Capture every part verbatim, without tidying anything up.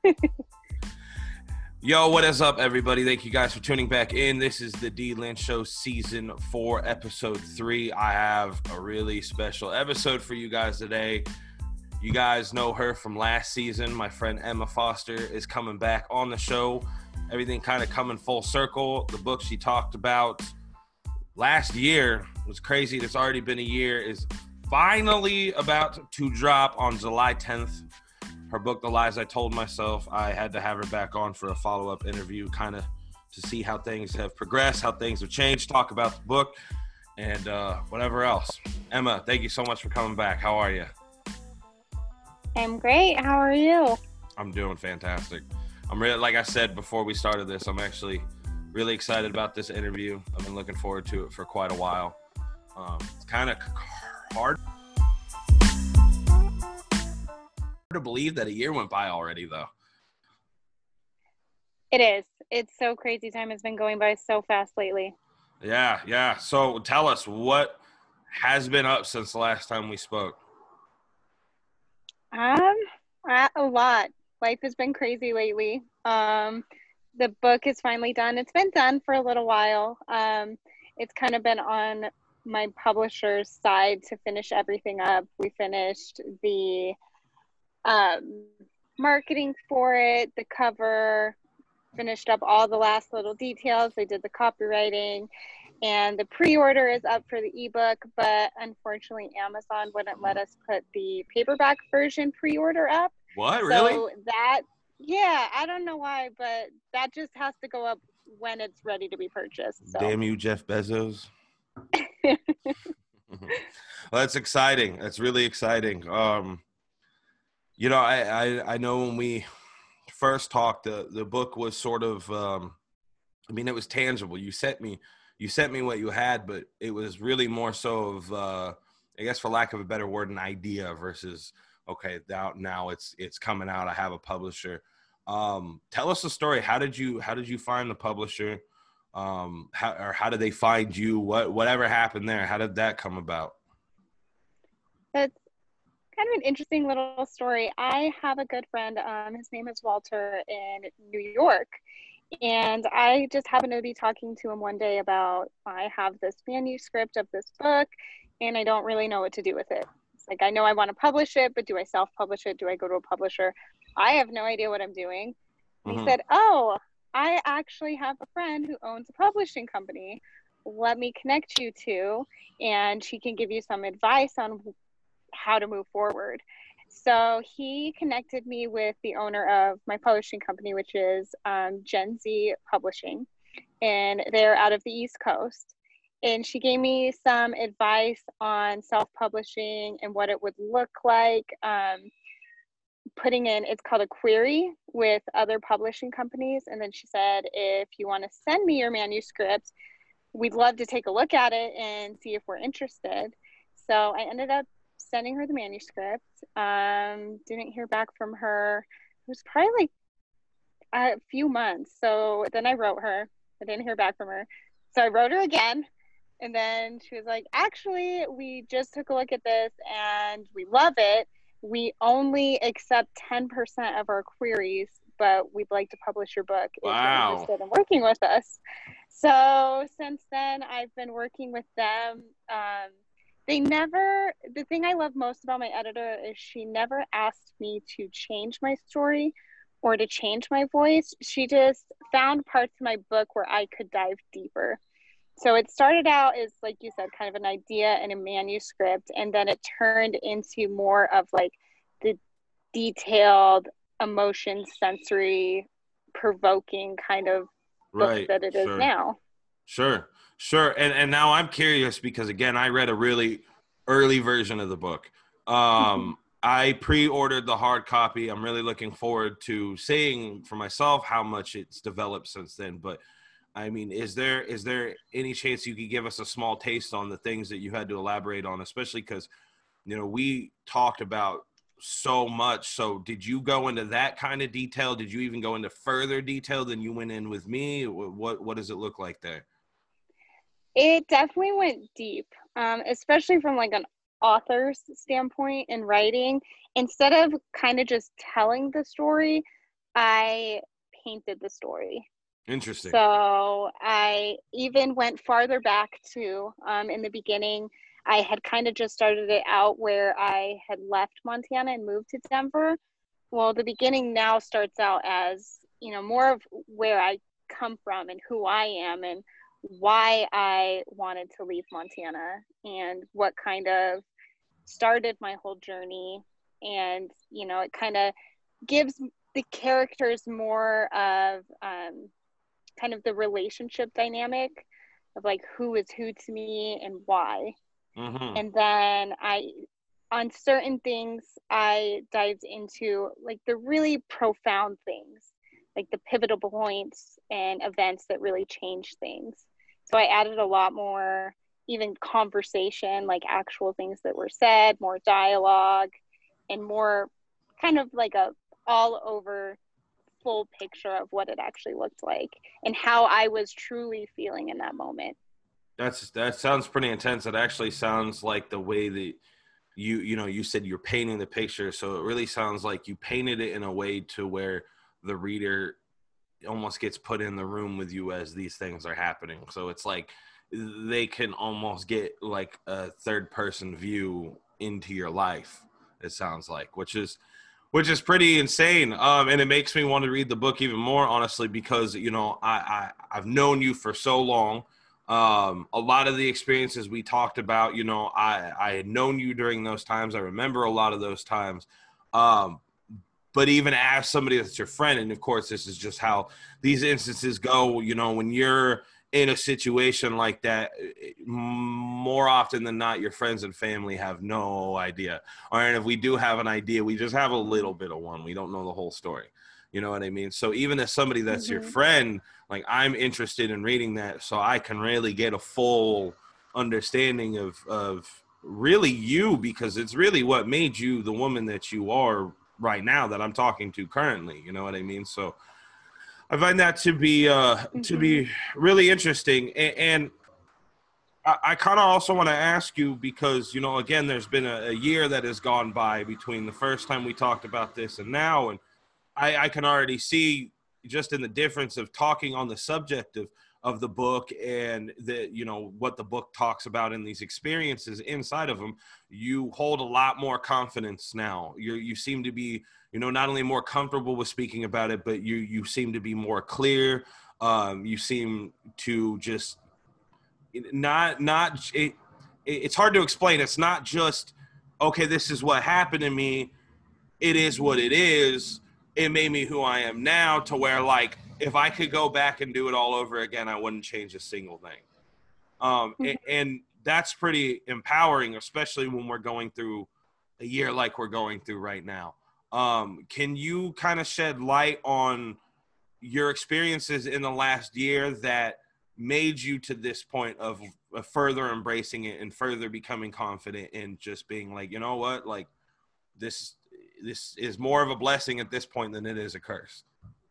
Yo, what is up, everybody? Thank you guys for tuning back in. This is the D Lynch Show Season four, Episode three. I have a really special episode for you guys today. You guys know her from last season. My friend Emma Foster is coming back on the show. Everything kind of coming full circle. The book she talked about last year was crazy. It's already been a year. Is finally about to drop on July tenth. Her book, The Lies I Told Myself. I had to have her back on for a follow-up interview, kind of to see how things have progressed, how things have changed, talk about the book, and uh, whatever else. Emma, thank you so much for coming back. How are you? I'm great. How are you? I'm doing fantastic. I'm really, like I said before we started this, I'm actually really excited about this interview. I've been looking forward to it for quite a while. Um, it's kind of hard to believe that a year went by already, though. It is. It's so crazy. Time has been going by so fast lately. Yeah, yeah. So tell us, what has been up since the last time we spoke? Um, a lot. Life has been crazy lately. Um, the book is finally done. It's been done for a little while. Um, it's kind of been on my publisher's side to finish everything up. We finished the um, marketing for it, the cover, finished up all the last little details. They did the copywriting, and the pre-order is up for the ebook, but unfortunately Amazon wouldn't let us put the paperback version pre-order up. What, really? So that, yeah, I don't know why, but that just has to go up when it's ready to be purchased. So. Damn you, Jeff Bezos. Well, that's exciting. That's really exciting. Um, you know, I, I, I know when we first talked, the, the book was sort of, um, I mean, it was tangible. You sent me, you sent me what you had, but it was really more so of, uh, I guess for lack of a better word, an idea versus, okay, now, now it's, it's coming out. I have a publisher. Um, tell us the story. How did you, how did you find the publisher? Um, how, or how did they find you? What, whatever happened there? How did that come about? That's kind of an interesting little story. I have a good friend. Um, his name is Walter in New York. And I just happened to be talking to him one day about, I have this manuscript of this book and I don't really know what to do with it. It's like, I know I want to publish it, but do I self-publish it? Do I go to a publisher? I have no idea what I'm doing. And Mm-hmm. he said, oh, I actually have a friend who owns a publishing company. Let me connect you to, and she can give you some advice on how to move forward. So he connected me with the owner of my publishing company, which is um, Gen Z Publishing, and they're out of the East Coast. And she gave me some advice on self-publishing and what it would look like. Um, putting in, it's called a query with other publishing companies. And then she said, if you want to send me your manuscript, we'd love to take a look at it and see if we're interested. So I ended up sending her the manuscript. Um, didn't hear back from her. It was probably like a few months. So then I wrote her. I didn't hear back from her. So I wrote her again. And then she was like, actually, we just took a look at this and we love it. We only accept ten percent of our queries, but we'd like to publish your book if Wow. you're interested in working with us. So since then, I've been working with them. Um, They never, the thing I love most about my editor is she never asked me to change my story or to change my voice. She just found parts of my book where I could dive deeper. So it started out as, like you said, kind of an idea and a manuscript, and then it turned into more of like the detailed, emotion, sensory, provoking kind of book Right. that it Sure. is now. Sure. Sure. And and now I'm curious because, again, I read a really early version of the book. Um, I pre-ordered the hard copy. I'm really looking forward to seeing for myself how much it's developed since then. But, I mean, is there is there any chance you could give us a small taste on the things that you had to elaborate on, especially because, you know, we talked about so much. So did you go into that kind of detail? Did you even go into further detail than you went in with me? What, what does it look like there? It definitely went deep, um, especially from like an author's standpoint in writing. Instead of kind of just telling the story, I painted the story. Interesting. So I even went farther back to, um, in the beginning, I had kind of just started it out where I had left Montana and moved to Denver. Well, the beginning now starts out as, you know, more of where I come from and who I am and why I wanted to leave Montana and what kind of started my whole journey. And, you know, it kind of gives the characters more of um, kind of the relationship dynamic of like who is who to me and why. Mm-hmm. And then I, on certain things, I dived into like the really profound things, like the pivotal points and events that really change things. So I added a lot more, even conversation, like actual things that were said, more dialogue, and more kind of like a all over full picture of what it actually looked like and how I was truly feeling in that moment. That's that sounds pretty intense. It actually sounds like the way that you you know you said you're painting the picture, so it really sounds like you painted it in a way to where the reader almost gets put in the room with you as these things are happening. So it's like they can almost get like a third person view into your life, it sounds like, which is which is pretty insane. Um, and it makes me want to read the book even more, honestly, because, you know, I, I, I've known you for so long. Um, a lot of the experiences we talked about, you know, I, I had known you during those times. I remember a lot of those times. Um, but even as somebody that's your friend, and of course, this is just how these instances go, you know, when you're in a situation like that, more often than not, your friends and family have no idea. Or if we do have an idea, we just have a little bit of one. We don't know the whole story. You know what I mean? So even as somebody that's your Mm-hmm. friend, like I'm interested in reading that so I can really get a full understanding of, of really you, because it's really what made you the woman that you are right now that I'm talking to currently. You know what I mean? So I find that to be uh, to Mm-hmm. be really interesting, and, and I, I kind of also want to ask you because, you know, again, there's been a, a year that has gone by between the first time we talked about this and now, and I, I can already see just in the difference of talking on the subject of of the book and the, you know, what the book talks about in these experiences inside of them. You hold a lot more confidence now. You you seem to be, you know, not only more comfortable with speaking about it, but you you seem to be more clear. Um, you seem to just not not it, it's hard to explain. It's not just, okay, this is what happened to me, it is what it is. It made me who I am now, to where, like, if I could go back and do it all over again, I wouldn't change a single thing. Um, and, Mm-hmm. and that's pretty empowering, especially when we're going through a year like we're going through right now. Um, can you kind of shed light on your experiences in the last year that made you to this point of, of further embracing it and further becoming confident in just being like, you know what, like, this this is more of a blessing at this point than it is a curse?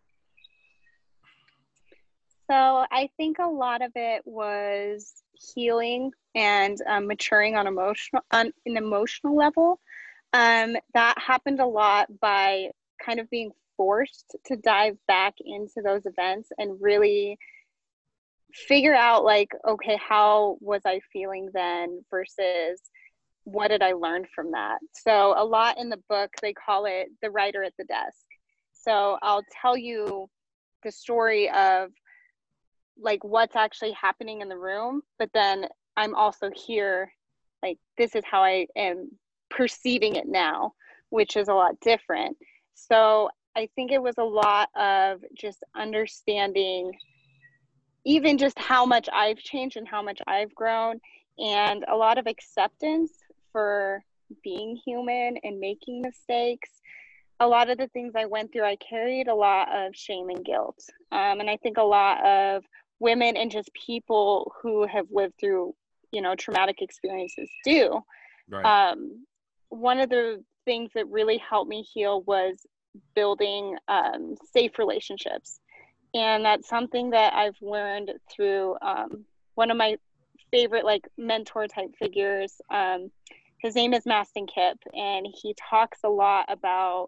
So I think a lot of it was healing and um, maturing on emotional on an emotional level. Um, that happened a lot by kind of being forced to dive back into those events and really figure out like, okay, how was I feeling then versus what did I learn from that? So a lot in the book, they call it the writer at the desk. So I'll tell you the story of like what's actually happening in the room, but then I'm also here, like this is how I am perceiving it now, which is a lot different. So I think it was a lot of just understanding even just how much I've changed and how much I've grown, and a lot of acceptance for being human and making mistakes. A lot of the things I went through, I carried a lot of shame and guilt. Um, and I think a lot of women and just people who have lived through, you know, traumatic experiences do. Right. Um, one of the things that really helped me heal was building um, safe relationships. And that's something that I've learned through um, one of my favorite like mentor type figures. Um, his name is Mastin Kipp, and he talks a lot about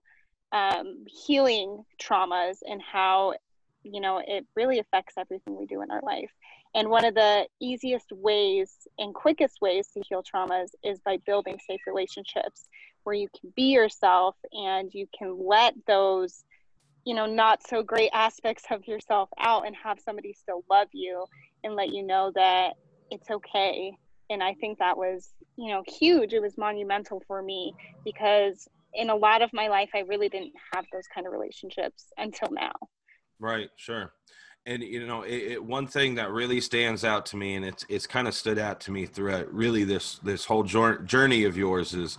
um, healing traumas and how, you know, it really affects everything we do in our life. And one of the easiest ways and quickest ways to heal traumas is by building safe relationships where you can be yourself and you can let those, you know, not so great aspects of yourself out and have somebody still love you and let you know that it's okay. And I think that was, you know, huge. It was monumental for me because in a lot of my life, I really didn't have those kind of relationships until now. Right. Sure. And, you know, it, it, one thing that really stands out to me, and it's, it's kind of stood out to me throughout really this, this whole journey of yours is,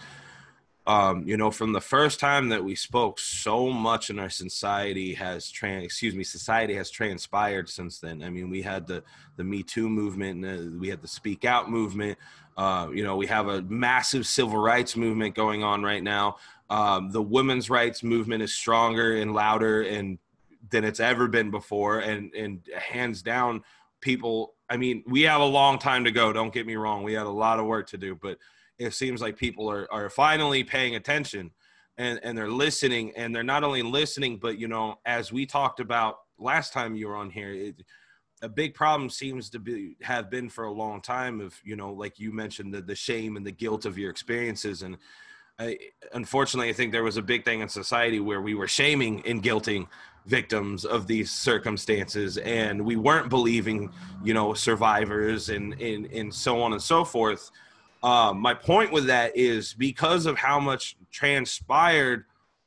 um, you know, from the first time that we spoke, so much in our society has trans, excuse me, society has transpired since then. I mean, we had the, the Me Too movement, and uh, we had the Speak Out movement. Uh, you know, we have a massive civil rights movement going on right now. Um, the women's rights movement is stronger and louder and than it's ever been before. And, and hands down, people, I mean, we have a long time to go. Don't get me wrong. We have a lot of work to do, but it seems like people are, are finally paying attention and, and they're listening, and they're not only listening, but, you know, as we talked about last time you were on here, it, a big problem seems to be, have been for a long time of, you know, like you mentioned, the, the shame and the guilt of your experiences. And I, unfortunately, I think there was a big thing in society where we were shaming and guilting victims of these circumstances, and we weren't believing, you know, survivors and, and, and so on and so forth. Um, my point with that is because of how much transpired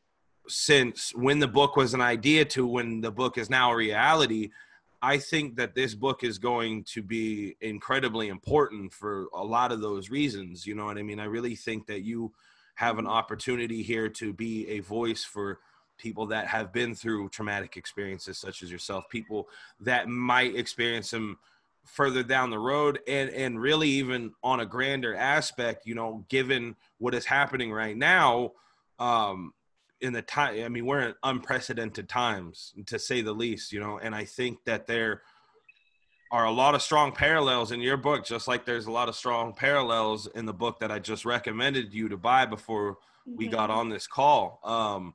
since when the book was an idea to when the book is now a reality, I think that this book is going to be incredibly important for a lot of those reasons. You know what I mean? I really think that you have an opportunity here to be a voice for people that have been through traumatic experiences such as yourself, people that might experience them further down the road, and and really even on a grander aspect, you know, given what is happening right now, um in the time, I mean, we're in unprecedented times, to say the least, you know, and I think that there are a lot of strong parallels in your book, just like there's a lot of strong parallels in the book that I just recommended you to buy before mm-hmm. we got on this call. Um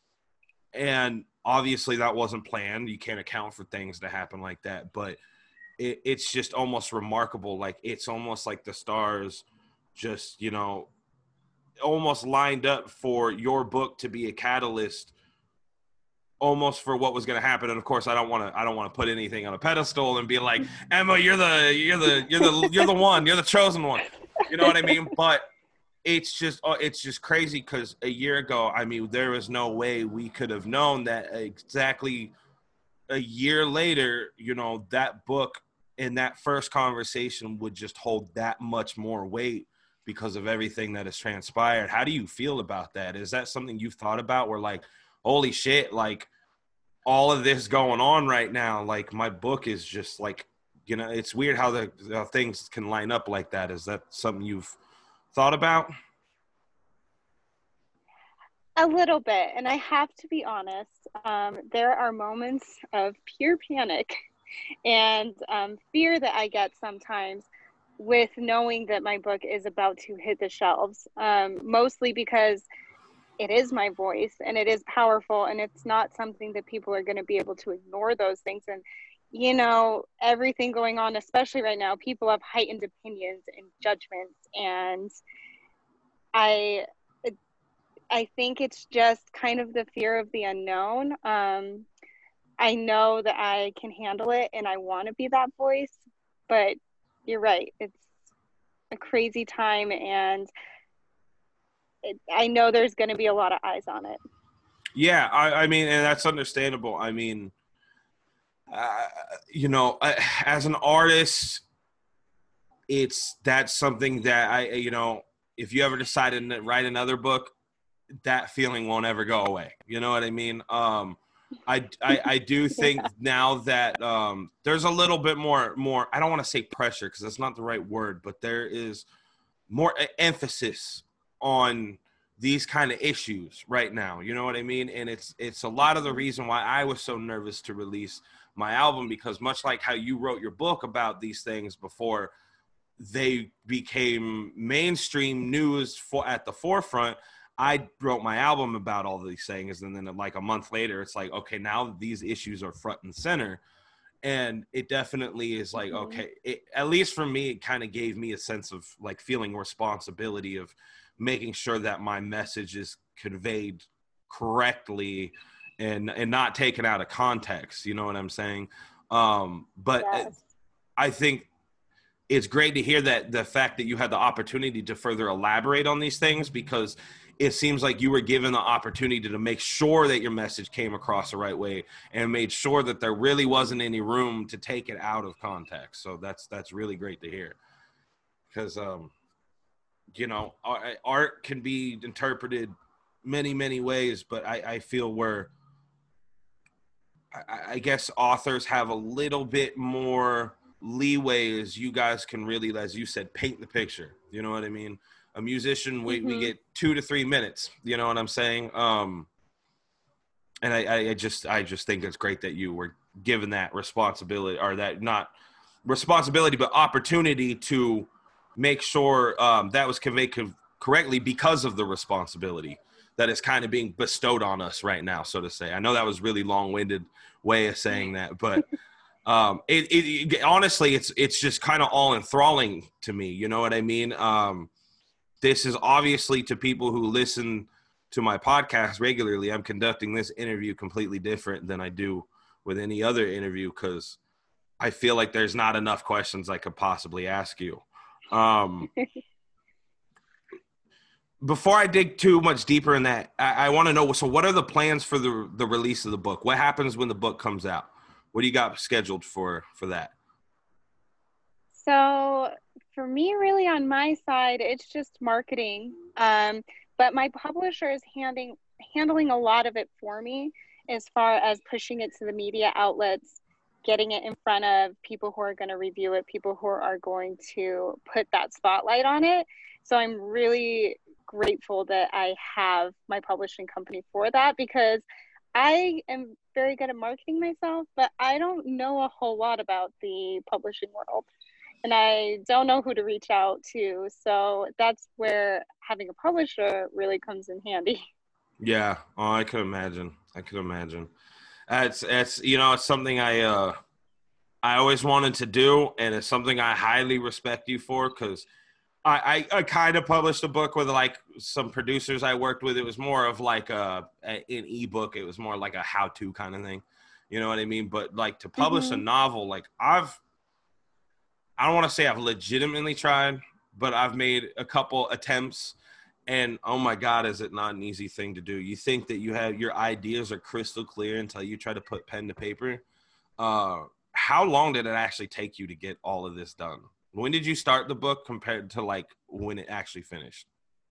and obviously that wasn't planned. You can't account for things that happen like that, but It, it's just almost remarkable. Like, it's almost like the stars just, you know, almost lined up for your book to be a catalyst almost for what was going to happen. And of course, I don't want to, I don't want to put anything on a pedestal and be like, Emma, you're the, you're the, you're the, you're the one, you're the chosen one. You know what I mean? But it's just, it's just crazy. Cause a year ago, I mean, there was no way we could have known that exactly a year later, you know, that book and that first conversation would just hold that much more weight because of everything that has transpired. How do you feel about that? Is that something you've thought about where, like, holy shit, like, all of this going on right now, like, my book is just like, you know, it's weird how the how things can line up like that. Is that something you've thought about? A little bit. And I have to be honest, um, there are moments of pure panic and um, fear that I get sometimes with knowing that my book is about to hit the shelves, um, mostly because it is my voice and it is powerful, and it's not something that people are going to be able to ignore those things. And, you know, everything going on, especially right now, people have heightened opinions and judgments. And I, I think it's just kind of the fear of the unknown. Um, I know that I can handle it and I want to be that voice, but you're right. It's a crazy time, and it, I know there's going to be a lot of eyes on it. Yeah, I, I mean, and that's understandable. I mean, uh, you know, as an artist, it's that's something that I, you know, if you ever decided to write another book, that feeling won't ever go away. You know what I mean? Um, I, I, I do think yeah. now that um, there's a little bit more, more, I don't want to say pressure because that's not the right word, but there is more emphasis on these kind of issues right now. You know what I mean? And it's, it's a lot of the reason why I was so nervous to release my album, because much like how you wrote your book about these things before they became mainstream news for at the forefront, I wrote my album about all these things, and then like a month later, it's like, okay, now these issues are front and center. And it definitely is like, Mhm. okay, it, at least for me, it kind of gave me a sense of like feeling responsibility of making sure that my message is conveyed correctly and and not taken out of context. You know what I'm saying? Um, but Yes. I think it's great to hear that the fact that you had the opportunity to further elaborate on these things, because it seems like you were given the opportunity to make sure that your message came across the right way and made sure that there really wasn't any room to take it out of context. So that's that's really great to hear, because um you know, art can be interpreted many many ways, but I, I feel where I, I guess authors have a little bit more leeway, as you guys can really, as you said, paint the picture. You know what I mean? A musician, we, we Mhm. get two to three minutes. You know what I'm saying? Um, and I, I just I just think it's great that you were given that responsibility, or that not responsibility, but opportunity to make sure um, that was conveyed co- correctly, because of the responsibility that is kind of being bestowed on us right now, so to say. I know that was really long-winded way of saying that, but um, it, it, it honestly, it's it's just kind of all enthralling to me. You know what I mean? Um, this is obviously, to people who listen to my podcast regularly, I'm conducting this interview completely different than I do with any other interview, because I feel like there's not enough questions I could possibly ask you. Um, before I dig too much deeper in that, I, I want to know, so what are the plans for the the release of the book? What happens when the book comes out? What do you got scheduled for for that? So for me, really on my side, it's just marketing. Um, but my publisher is handing handling a lot of it for me, as far as pushing it to the media outlets, getting it in front of people who are going to review it, people who are going to put that spotlight on it. So I'm really grateful that I have my publishing company for that, because I am very good at marketing myself, but I don't know a whole lot about the publishing world, and I don't know who to reach out to. So that's where having a publisher really comes in handy. Yeah, oh, I could imagine. I could imagine. It's it's you know, it's something I uh I always wanted to do, and it's something I highly respect you for, because I, I, I kind of published a book with like some producers I worked with. It was more of like a, a an ebook. It was more like a how-to kind of thing. You know what I mean? But like to publish a Mm-hmm. novel, like I've, I don't want to say I've legitimately tried, but I've made a couple attempts, and oh my God, is it not an easy thing to do? You think that you have your ideas are crystal clear until you try to put pen to paper. Uh, how long did it actually take you to get all of this done? When did you start the book compared to like when it actually finished?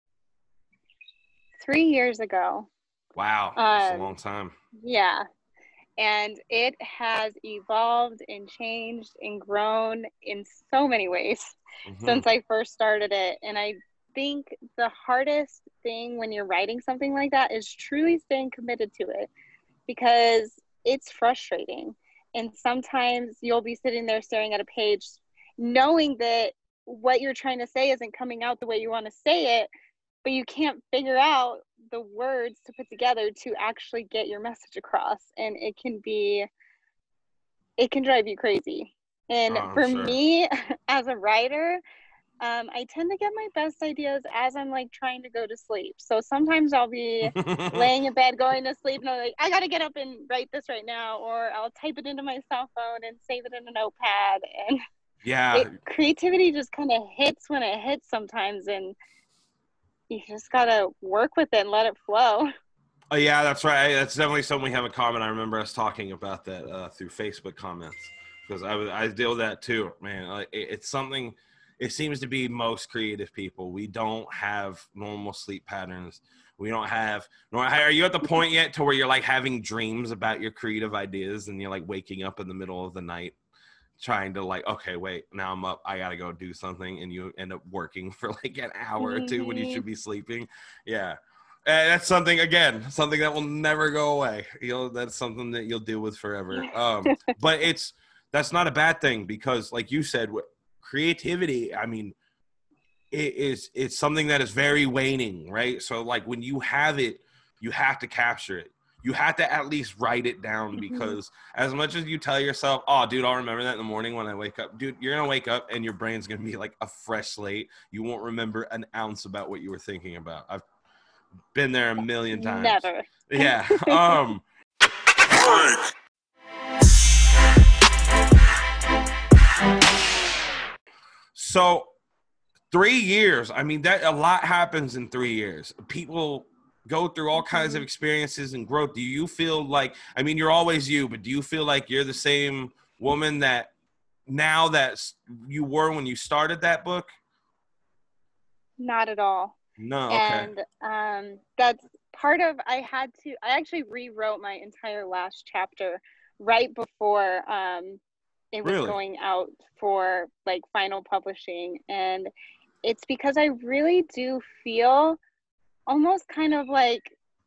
Three years ago. Wow, that's a long Um, time. yeah. And it has evolved and changed and grown in so many ways Hmm. since I first started it. And I think the hardest thing when you're writing something like that is truly staying committed to it, because it's frustrating. And sometimes you'll be sitting there staring at a page, knowing that what you're trying to say isn't coming out the way you want to say it, but you can't figure out the words to put together to actually get your message across. And it can be, it can drive you crazy. Oh, And I'm for sure. me, as a writer, um, I tend to get my best ideas as I'm like trying to go to sleep. So sometimes I'll be laying in bed going to sleep and I'm like, I got to get up and write this right now. Or I'll type it into my cell phone and save it in a notepad. And it Yeah. creativity just kind of hits when it hits sometimes. And you just got to work with it and let it flow. Oh, yeah, that's right. That's definitely something we have in common. I remember us talking about that uh, through Facebook comments, because I was I deal with that too, man. Like it, it's something. It seems to be most creative people. We don't have normal sleep patterns. We don't have. Nor, are you at the point yet to where you're like having dreams about your creative ideas, and you're like waking up in the middle of the night trying to like, okay, wait, now I'm up, I gotta go do something, and you end up working for like an hour or two when you Mm-hmm. should be sleeping. Yeah. And that's something, again, something that will never go away. You know, that's something that you'll deal with forever. Um, but it's that's not a bad thing, because like you said, creativity, I mean, it is it's something that is very waning, right? So like when you have it, you have to capture it. You have to at least write it down, because as much as you tell yourself, oh, dude, I'll remember that in the morning when I wake up. Dude, you're going to wake up and your brain's going to be like a fresh slate. You won't remember an ounce about what you were thinking about. I've been there a million times. Never. Yeah. Um, so three years, I mean, that a lot happens in three years. People go through all kinds of experiences and growth. Do you feel like, I mean, you're always you, but do you feel like you're the same woman that now that you were when you started that book? Not at all. No. Okay. And um, that's part of, I had to, I actually rewrote my entire last chapter right before um, it was Really? going out for like final publishing. And it's because I really do feel almost kind of like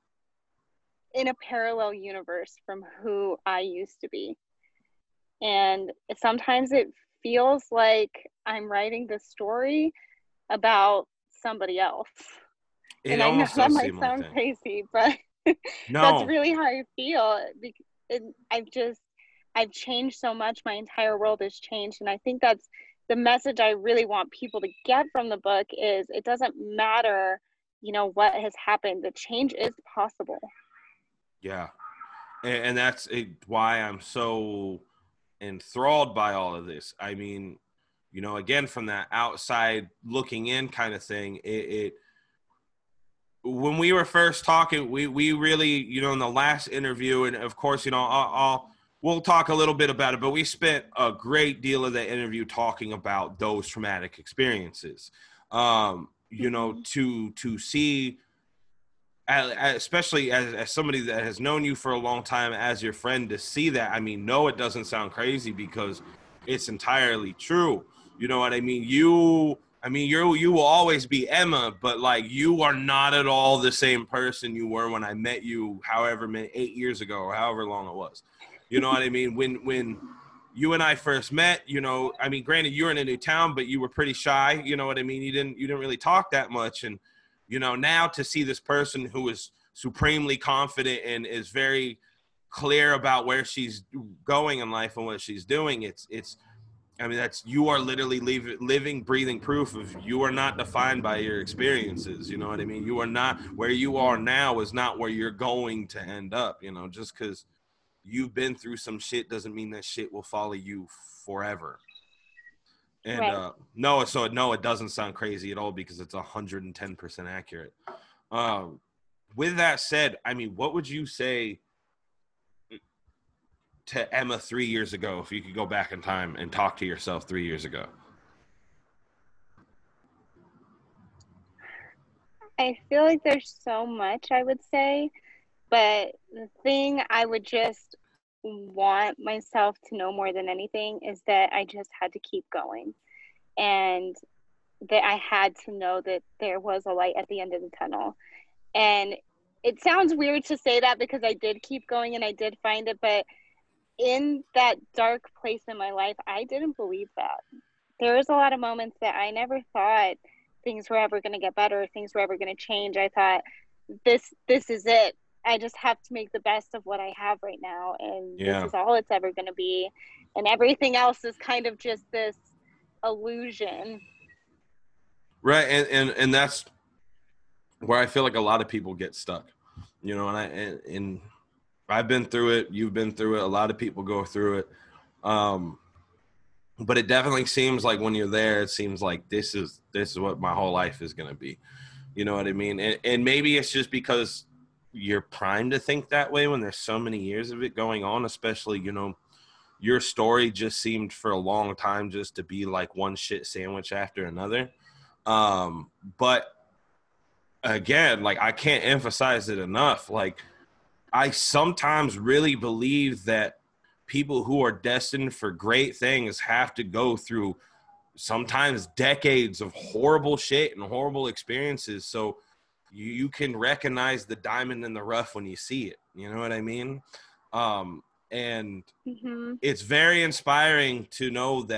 in a parallel universe from who I used to be. And sometimes it feels like I'm writing the story about somebody else. It and I know that might like sound that. crazy, but No. That's really how I feel. And I've just, I've changed so much. My entire world has changed. And I think that's the message I really want people to get from the book is it doesn't matter, you know, what has happened. The change is possible. Yeah. And, and that's it, why I'm so enthralled by all of this. I mean, you know, again, from that outside looking in kind of thing, it, it when we were first talking, we, we really, you know, in the last interview, and of course, you know, I'll, I'll we'll talk a little bit about it, but we spent a great deal of the interview talking about those traumatic experiences. Um, you know, to to see, especially as, as somebody that has known you for a long time, as your friend, to see that, I mean, no, it doesn't sound crazy because it's entirely true. You know what I mean? You, I mean, you you will always be Emma, but like you are not at all the same person you were when I met you, however many, eight years ago or however long it was. You know what I mean? When when you and I first met, you know, I mean, granted, you were in a new town, but you were pretty shy. You know what I mean? You didn't you didn't really talk that much, and you know, now to see this person who is supremely confident and is very clear about where she's going in life and what she's doing, it's it's. I mean, that's, you are literally leave, living, breathing proof of you are not defined by your experiences. You know what I mean? You are not, where you are now is not where you're going to end up. You know, just because you've been through some shit doesn't mean that shit will follow you forever. And right. uh, no, so no, it doesn't sound crazy at all because it's one hundred ten percent accurate. Um, with that said, I mean, what would you say to Emma three years ago if you could go back in time and talk to yourself three years ago? I feel like there's so much I would say, but the thing I would just want myself to know more than anything is that I just had to keep going, and that I had to know that there was a light at the end of the tunnel. And it sounds weird to say that because I did keep going and I did find it, but in that dark place in my life, I didn't believe that. There was a lot of moments that I never thought things were ever going to get better, things were ever going to change. I thought, this this is it. I just have to make the best of what I have right now, and yeah. This is all it's ever going to be, and everything else is kind of just this illusion. Right, and and, and that's where I feel like a lot of people get stuck, you know, and I and, and I've been through it. You've been through it. A lot of people go through it. Um, but it definitely seems like when you're there, it seems like this is, this is what my whole life is going to be. You know what I mean? And, and maybe it's just because you're primed to think that way when there's so many years of it going on, especially, you know, your story just seemed for a long time just to be like one shit sandwich after another. Um, but again, like I can't emphasize it enough. Like, I sometimes really believe that people who are destined for great things have to go through sometimes decades of horrible shit and horrible experiences. So you, you can recognize the diamond in the rough when you see it. You know what I mean? Um, and mm-hmm. It's very inspiring to know that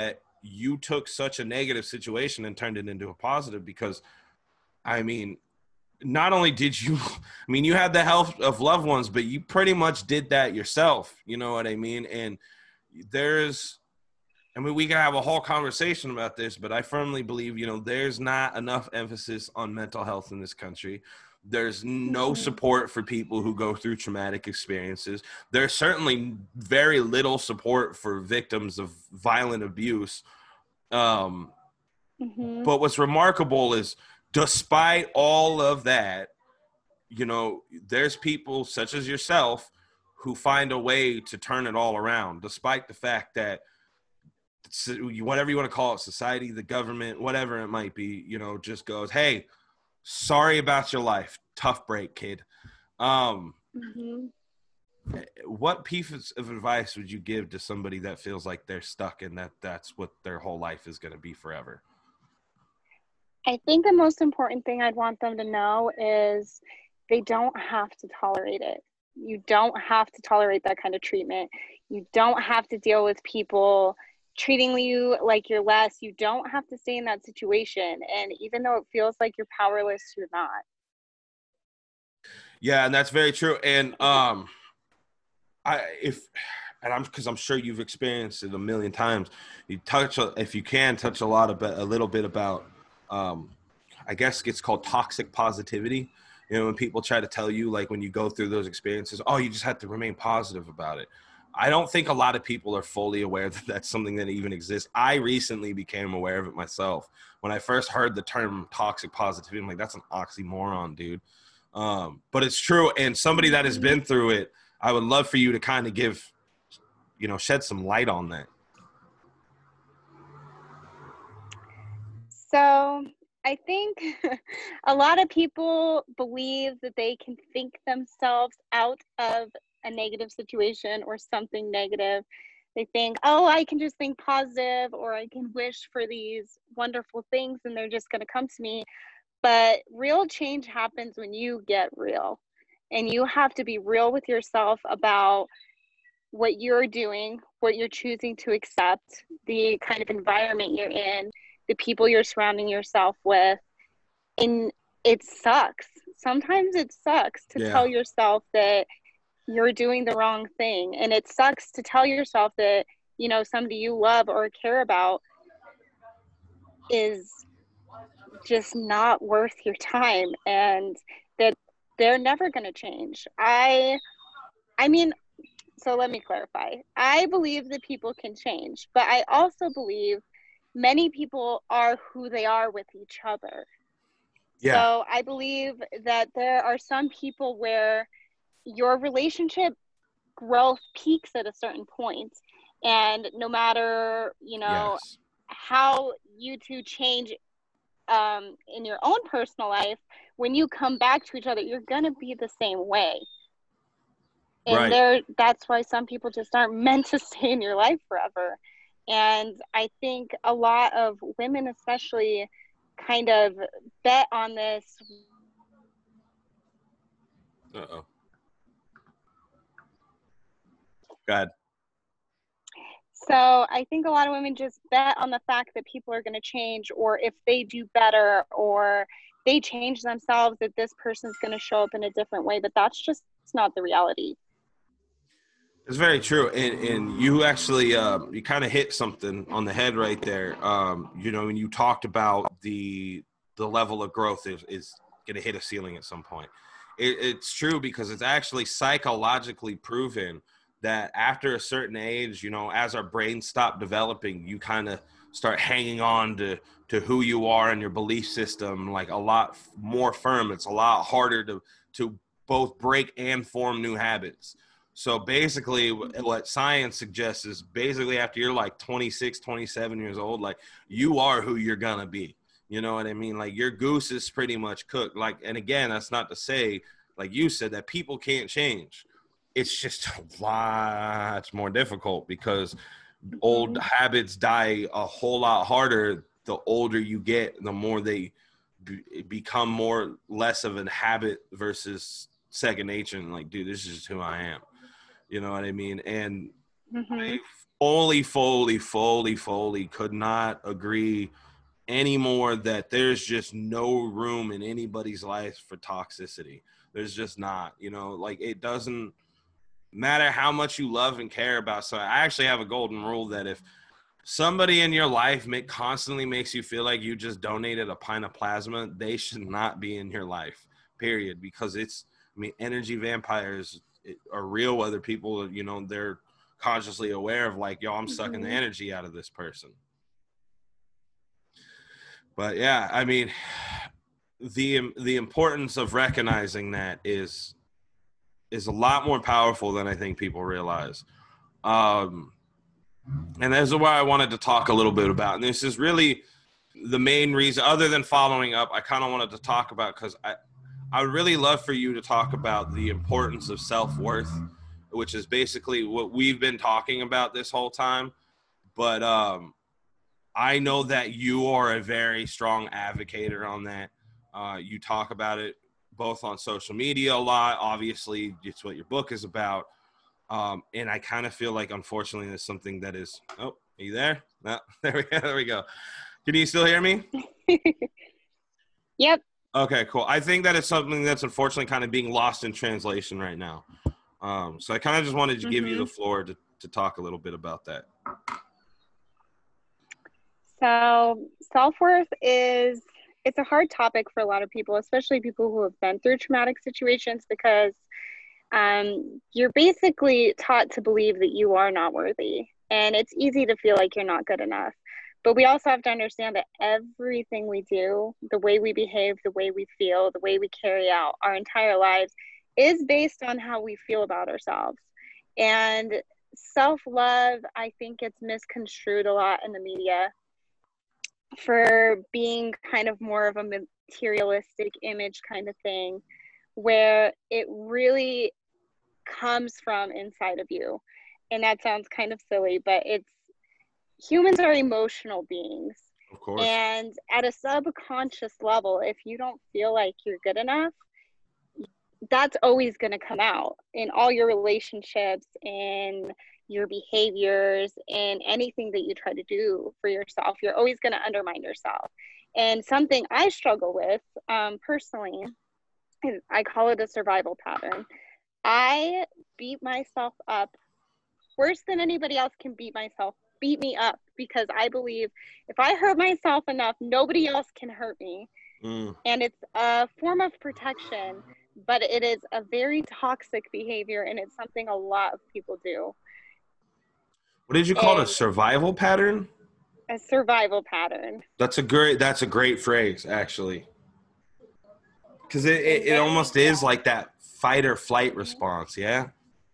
you took such a negative situation and turned it into a positive, because I mean, not only did you, I mean, you had the help of loved ones, but you pretty much did that yourself. You know what I mean? And there's, I mean, we can have a whole conversation about this, but I firmly believe, you know, there's not enough emphasis on mental health in this country. There's no support for people who go through traumatic experiences. There's certainly very little support for victims of violent abuse. Um, Mm-hmm. But what's remarkable is, despite all of that, you know, there's people such as yourself who find a way to turn it all around, despite the fact that whatever you want to call it, society, the government, whatever it might be, you know, just goes, hey, sorry about your life. Tough break, kid. Um, Mm-hmm. What piece of advice would you give to somebody that feels like they're stuck and that that's what their whole life is going to be forever? I think the most important thing I'd want them to know is they don't have to tolerate it. You don't have to tolerate that kind of treatment. You don't have to deal with people treating you like you're less. You don't have to stay in that situation. And even though it feels like you're powerless, you're not. Yeah, and that's very true. And um, I if and I'm because I'm sure you've experienced it a million times. You touch, if you can, touch a lot about a little bit about. Um, I guess it's called toxic positivity. You know, when people try to tell you, like, when you go through those experiences, oh, you just have to remain positive about it. I don't think a lot of people are fully aware that that's something that even exists. I recently became aware of it myself. When I first heard the term toxic positivity, I'm like, that's an oxymoron, dude. Um, but it's true. And somebody that has been through it, I would love for you to kind of give, you know, shed some light on that. So I think a lot of people believe that they can think themselves out of a negative situation or something negative. They think, oh, I can just think positive, or I can wish for these wonderful things and they're just going to come to me. But real change happens when you get real, and you have to be real with yourself about what you're doing, what you're choosing to accept, the kind of environment you're in, the people you're surrounding yourself with. And it sucks. Sometimes it sucks to Yeah. tell yourself that you're doing the wrong thing. And it sucks to tell yourself that, you know, somebody you love or care about is just not worth your time, and that they're never going to change. I, I mean, so let me clarify. I believe that people can change, but I also believe many people are who they are with each other. Yeah. So I believe that there are some people where your relationship growth peaks at a certain point, and no matter, you know, Yes. how you two change um, in your own personal life, when you come back to each other, you're going to be the same way. And Right. there, that's why some people just aren't meant to stay in your life forever. And I think a lot of women, especially, kind of bet on this. Uh-oh. Go ahead. So I think a lot of women just bet on the fact that people are going to change, or if they do better, or they change themselves, that this person's going to show up in a different way. But that's just not the reality. It's very true, and and you actually uh, you kind of hit something on the head right there. Um, you know, when you talked about the the level of growth is is going to hit a ceiling at some point. It, it's true, because it's actually psychologically proven that after a certain age, you know, as our brains stop developing, you kind of start hanging on to to who you are and your belief system like a lot more firm. It's a lot harder to to both break and form new habits. So basically what science suggests is basically after you're like twenty-six, twenty-seven years old, like you are who you're going to be. You know what I mean? Like your goose is pretty much cooked. Like, and again, that's not to say, like you said, that people can't change. It's just a lot more difficult because old Mm-hmm. habits die a whole lot harder. The older you get, the more they b- become more less of an habit versus second nature. And like, dude, this is just who I am. You know what I mean? And Mm-hmm. I fully, fully, fully, fully could not agree anymore that there's just no room in anybody's life for toxicity. There's just not, you know, like it doesn't matter how much you love and care about. So I actually have a golden rule that if somebody in your life make, constantly makes you feel like you just donated a pint of plasma, they should not be in your life, period. Because it's, I mean, energy vampires are real, whether people, you know, they're consciously aware of like, yo, I'm sucking the Mm-hmm. energy out of this person. But yeah, I mean, the the importance of recognizing that is is a lot more powerful than I think people realize. Um, and this is what I wanted to talk a little bit about. And this is really the main reason, other than following up, I kind of wanted to talk about, because I, I would really love for you to talk about the importance of self-worth, which is basically what we've been talking about this whole time. But um, I know that you are a very strong advocate on that. Uh, you talk about it both on social media a lot. Obviously, it's what your book is about. Um, and I kind of feel like, unfortunately, there's something that is, oh, are you there? No, there we go. There we go. Can you still hear me? Yep. Okay, cool. I think that it's something that's unfortunately kind of being lost in translation right now. Um, so I kind of just wanted to give mm-hmm. you the floor to, to talk a little bit about that. So self-worth is, it's a hard topic for a lot of people, especially people who have been through traumatic situations, because um, you're basically taught to believe that you are not worthy. And it's easy to feel like you're not good enough. But we also have to understand that everything we do, the way we behave, the way we feel, the way we carry out our entire lives is based on how we feel about ourselves. And self-love, I think it's misconstrued a lot in the media for being kind of more of a materialistic image kind of thing, where it really comes from inside of you. And that sounds kind of silly, but it's, humans are emotional beings. Of course. And at a subconscious level, if you don't feel like you're good enough, that's always going to come out in all your relationships, in your behaviors, in anything that you try to do for yourself. You're always going to undermine yourself. And something I struggle with um, personally, I call it a survival pattern. I beat myself up worse than anybody else can beat myself, beat me up, because I believe if I hurt myself enough, nobody else can hurt me. Mm. And it's a form of protection, but it is a very toxic behavior, and it's something a lot of people do. What did you call and it? A survival pattern? A survival pattern. That's a great, that's a great phrase, actually. Because it, it, it almost is like that fight or flight response, yeah?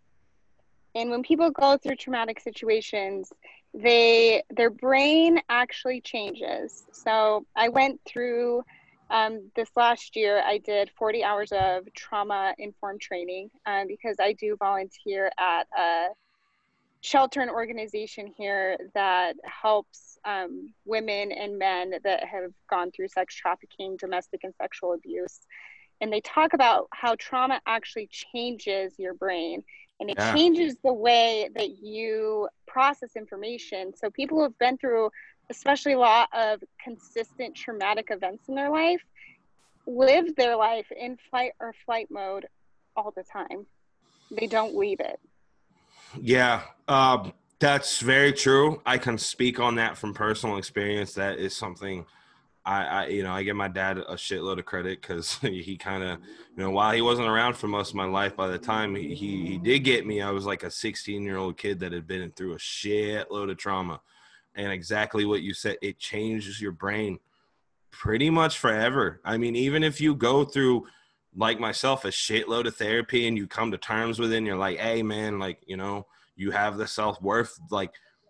And when people go through traumatic situations, they their brain actually changes. So I went through um, this last year, I did forty hours of trauma-informed training um, because I do volunteer at a shelter and organization here that helps um, women and men that have gone through sex trafficking, domestic and sexual abuse. And they talk about how trauma actually changes your brain. And it yeah. changes the way that you process information. So people who have been through, especially a lot of consistent traumatic events in their life, live their life in fight or flight mode all the time. They don't leave it. Yeah, uh, that's very true. I can speak on that from personal experience. That is something I, I, you know, I give my dad a shitload of credit because he kind of, you know, while he wasn't around for most of my life, by the time he, he, he did get me, I was like a sixteen-year-old kid that had been through a shitload of trauma. And exactly what you said, it changes your brain pretty much forever. I mean, even if you go through, like myself, a shitload of therapy and you come to terms with it and you're like, hey, man, like, you know, you have the self-worth, like,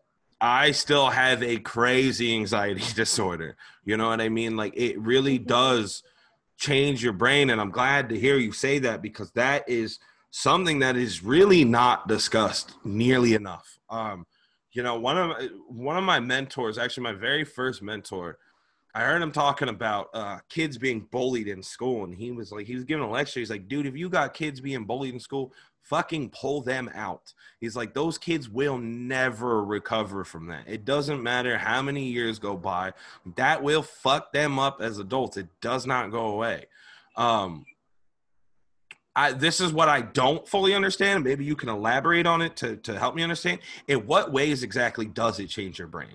I still have a crazy anxiety disorder. You know what I mean? Like, it really does change your brain. And I'm glad to hear you say that, because that is something that is really not discussed nearly enough. Um, you know, one of, one of my mentors, actually my very first mentor, I heard him talking about uh, kids being bullied in school, and he was like, he was giving a lecture. He's like, dude, if you got kids being bullied in school, fucking pull them out. He's like, those kids will never recover from that. It doesn't matter how many years go by. That will fuck them up as adults. It does not go away. Um, I, this is what I don't fully understand. Maybe you can elaborate on it to, to help me understand. In what ways exactly does it change your brain?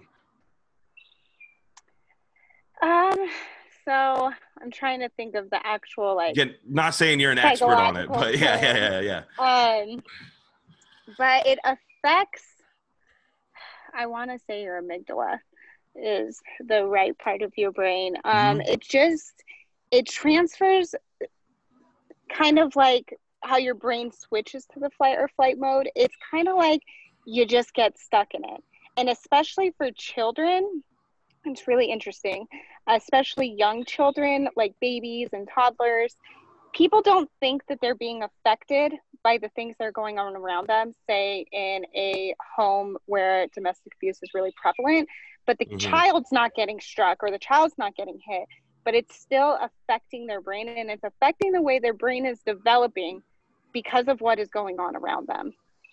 Um, so I'm trying to think of the actual, like, Again, not saying you're an expert on it, but yeah, yeah, yeah, yeah. Um, but it affects, I want to say your amygdala is the right part of your brain. Um, Mm-hmm. it just, it transfers kind of like how your brain switches to the flight or flight mode. It's kind of like you just get stuck in it. And especially for children, it's really interesting, especially young children like babies and toddlers. People don't think that they're being affected by the things that are going on around them, say in a home where domestic abuse is really prevalent, but the mm-hmm. child's not getting struck or the child's not getting hit, but it's still affecting their brain, and it's affecting the way their brain is developing because of what is going on around them.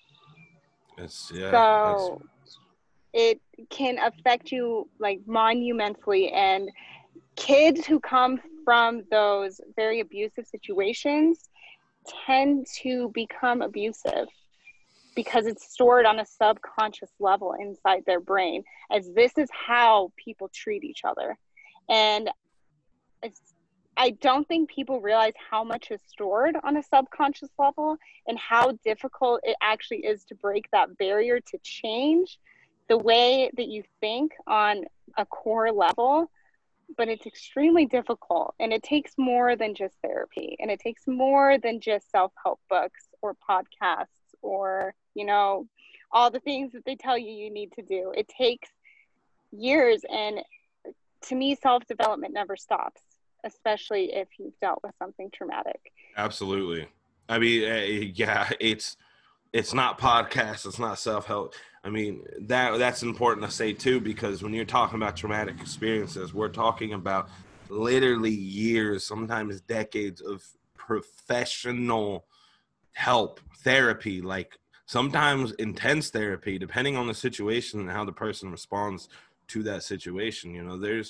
It's, yeah, so it's... it can affect you like monumentally, and kids who come from those very abusive situations tend to become abusive because it's stored on a subconscious level inside their brain, as this is how people treat each other. And it's, I don't think people realize how much is stored on a subconscious level and how difficult it actually is to break that barrier to change the way that you think on a core level. But it's extremely difficult, and it takes more than just therapy, and it takes more than just self-help books or podcasts or, you know, all the things that they tell you you need to do. It takes years, and to me, self-development never stops, especially if you've dealt with something traumatic. Absolutely. I mean, uh, yeah, it's it's not podcasts, it's not self-help. I mean, that that's important to say too, because when you're talking about traumatic experiences, we're talking about literally years, sometimes decades of professional help, therapy, like sometimes intense therapy, depending on the situation and how the person responds to that situation. You know, there's,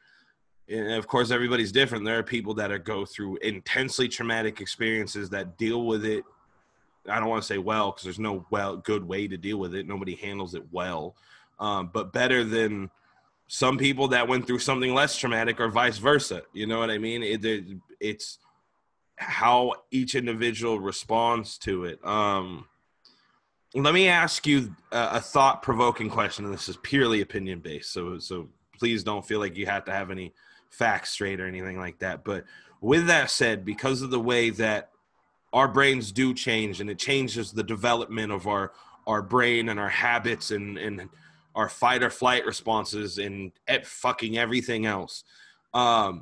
and of course, everybody's different. There are people that are go through intensely traumatic experiences that deal with it. I don't want to say well, because there's no well good way to deal with it. Nobody handles it well, um, but better than some people that went through something less traumatic, or vice versa. You know what I mean? It, it, it's how each individual responds to it. Um, let me ask you a, a thought-provoking question, and this is purely opinion-based, so so please don't feel like you have to have any facts straight or anything like that. But with that said, because of the way that our brains do change, and it changes the development of our, our brain and our habits and, and our fight or flight responses and fucking everything else. Um,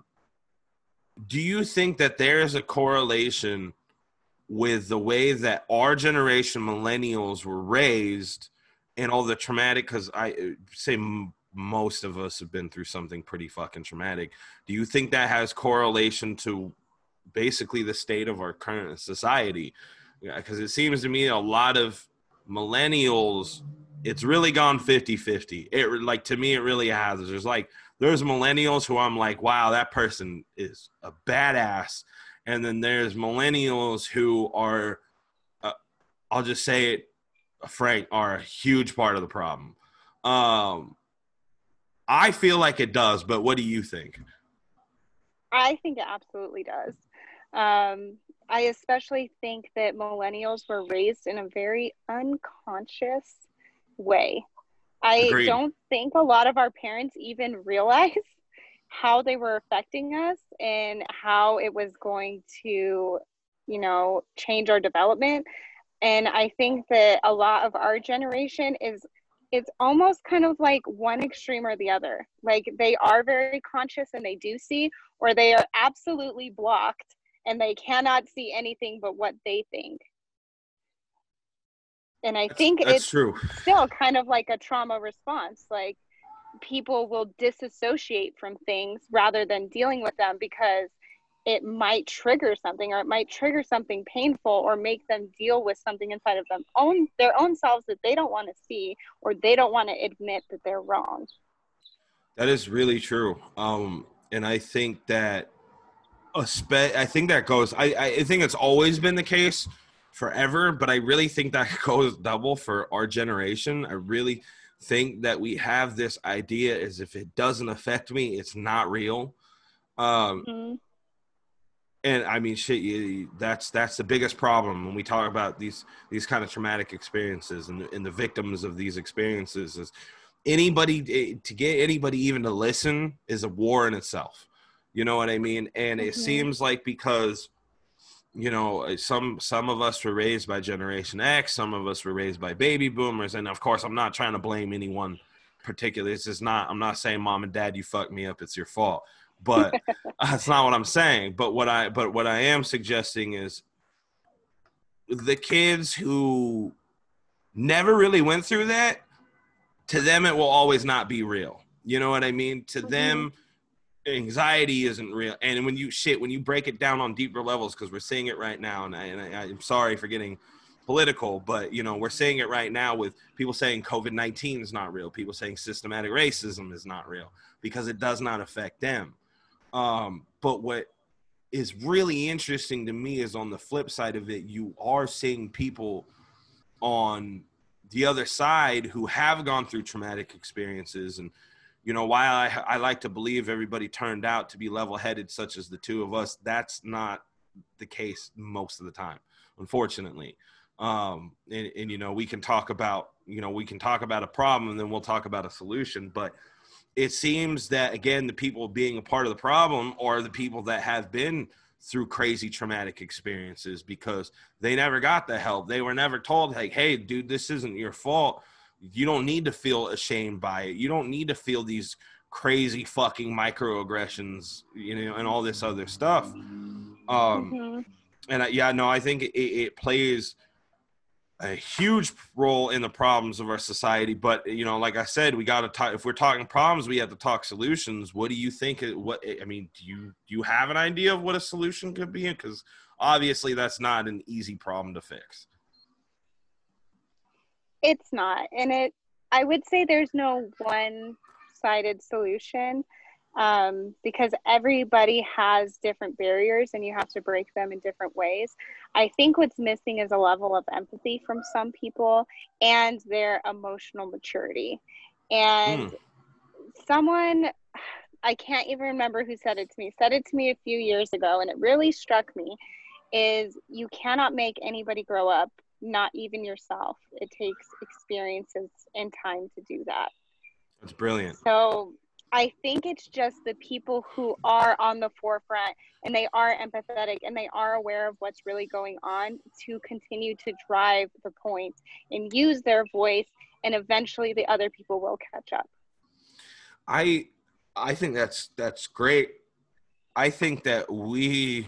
do you think that there is a correlation with the way that our generation, millennials, were raised and all the traumatic, because I say m- most of us have been through something pretty fucking traumatic. Do you think that has correlation to basically the state of our current society? Yeah, because it seems to me a lot of millennials, it's really gone fifty-fifty. It like, to me, it really has. There's like, there's millennials who I'm like, wow, that person is a badass. And then there's millennials who are, uh, I'll just say it, Frank, are a huge part of the problem. Um, I feel like it does, but what do you think? I think it absolutely does. Um, I especially think that millennials were raised in a very unconscious way. I Agreed. Don't think a lot of our parents even realize how they were affecting us and how it was going to, you know, change our development. And I think that a lot of our generation is, it's almost kind of like one extreme or the other. Like they are very conscious and they do see, or they are absolutely blocked and they cannot see anything but what they think. And I that's, think that's it's true. Still kind of like a trauma response. Like people will disassociate from things rather than dealing with them because it might trigger something, or it might trigger something painful, or make them deal with something inside of them own their own selves that they don't want to see, or they don't want to admit that they're wrong. That is really true. Um, and I think that a spe- I think that goes I, I think it's always been the case forever, but I really think that goes double for our generation. I really think that we have this idea as if it doesn't affect me, it's not real. Um, mm-hmm. And I mean, shit, you, that's that's the biggest problem when we talk about these these kind of traumatic experiences and, and the victims of these experiences. Is anybody to get anybody even to listen is a war in itself. You know what I mean? And it mm-hmm. seems like because, you know, some some of us were raised by Generation X, some of us were raised by baby boomers, and of course, I'm not trying to blame anyone particular. It's just not. I'm not saying mom and dad, you fucked me up, it's your fault. But that's not what I'm saying. But what I but what I am suggesting is the kids who never really went through that, to them it will always not be real. You know what I mean? To mm-hmm. them, anxiety isn't real. And when you shit, when you break it down on deeper levels, because we're seeing it right now, and, I, and I, I'm sorry for getting political, but you know, we're seeing it right now with people saying COVID nineteen is not real, people saying systematic racism is not real because it does not affect them. Um, but what is really interesting to me is on the flip side of it, you are seeing people on the other side who have gone through traumatic experiences. And, you know, while I, I like to believe everybody turned out to be level-headed, such as the two of us, that's not the case most of the time, unfortunately. Um, and, and, you know, we can talk about, you know, we can talk about a problem and then we'll talk about a solution, but it seems that, again, the people being a part of the problem are the people that have been through crazy traumatic experiences because they never got the help. They were never told, like, hey, dude, this isn't your fault. You don't need to feel ashamed by it. You don't need to feel these crazy fucking microaggressions, you know, and all this other stuff. Um, mm-hmm. And I, yeah, no, I think it, it plays a huge role in the problems of our society. But, you know, like I said, we got to talk, if we're talking problems, we have to talk solutions. What do you think? What, I mean, do you, do you have an idea of what a solution could be? Because obviously that's not an easy problem to fix. It's not. And it, I would say there's no one-sided solution. Um, because everybody has different barriers and you have to break them in different ways. I think what's missing is a level of empathy from some people and their emotional maturity. And mm. someone, I can't even remember who said it to me, said it to me a few years ago, and it really struck me, is you cannot make anybody grow up, not even yourself. It takes experiences and time to do that. That's brilliant. So I think it's just the people who are on the forefront and they are empathetic and they are aware of what's really going on to continue to drive the point and use their voice, and eventually the other people will catch up. I I think that's that's great. I think that we,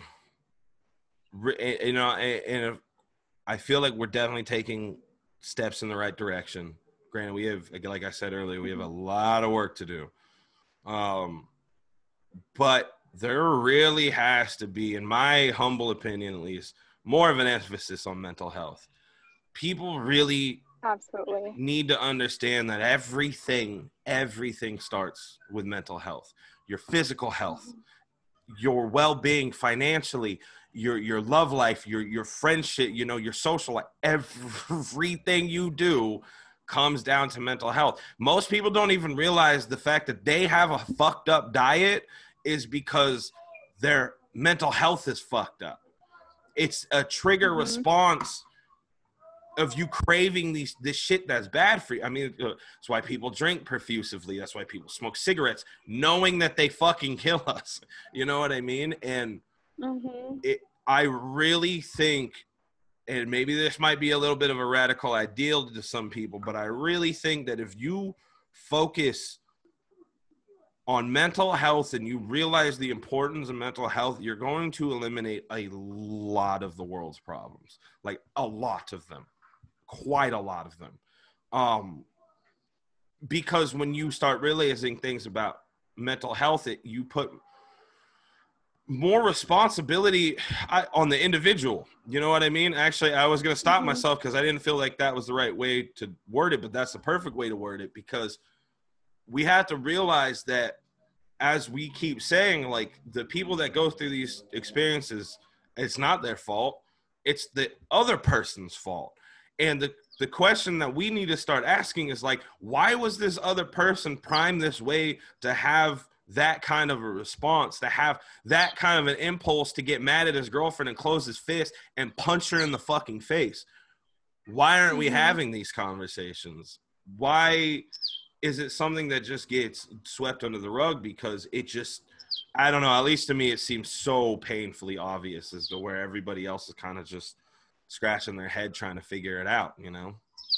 you know, and I feel like we're definitely taking steps in the right direction. Granted, we have, like I said earlier, we have a lot of work to do. Um, but there really has to be, in my humble opinion at least, more of an emphasis on mental health. People really absolutely need to understand that everything, everything starts with mental health. Your physical health, your well-being financially, your your love life, your your friendship, you know, your social life, everything you do comes down to mental health. Most people don't even realize the fact that they have a fucked up diet is because their mental health is fucked up. It's a trigger mm-hmm. response of you craving these this shit that's bad for you. I mean, that's why people drink profusively. That's why people smoke cigarettes, knowing that they fucking kill us. You know what I mean? And mm-hmm. it, I really think, and maybe this might be a little bit of a radical ideal to some people, but I really think that if you focus on mental health and you realize the importance of mental health, you're going to eliminate a lot of the world's problems, like a lot of them, quite a lot of them. Um, because when you start realizing things about mental health, it, you put more responsibility on the individual. You know what I mean? Actually, I was going to stop mm-hmm. myself because I didn't feel like that was the right way to word it, but that's the perfect way to word it, because we have to realize that, as we keep saying, like, the people that go through these experiences, it's not their fault. It's the other person's fault. And the, the question that we need to start asking is, like, why was this other person primed this way to have that kind of a response, to have that kind of an impulse to get mad at his girlfriend and close his fist and punch her in the fucking face? Why aren't we mm-hmm. having these conversations? Why is it something that just gets swept under the rug? Because it just, I don't know, at least to me, it seems so painfully obvious as to where everybody else is kind of just scratching their head trying to figure it out, you know?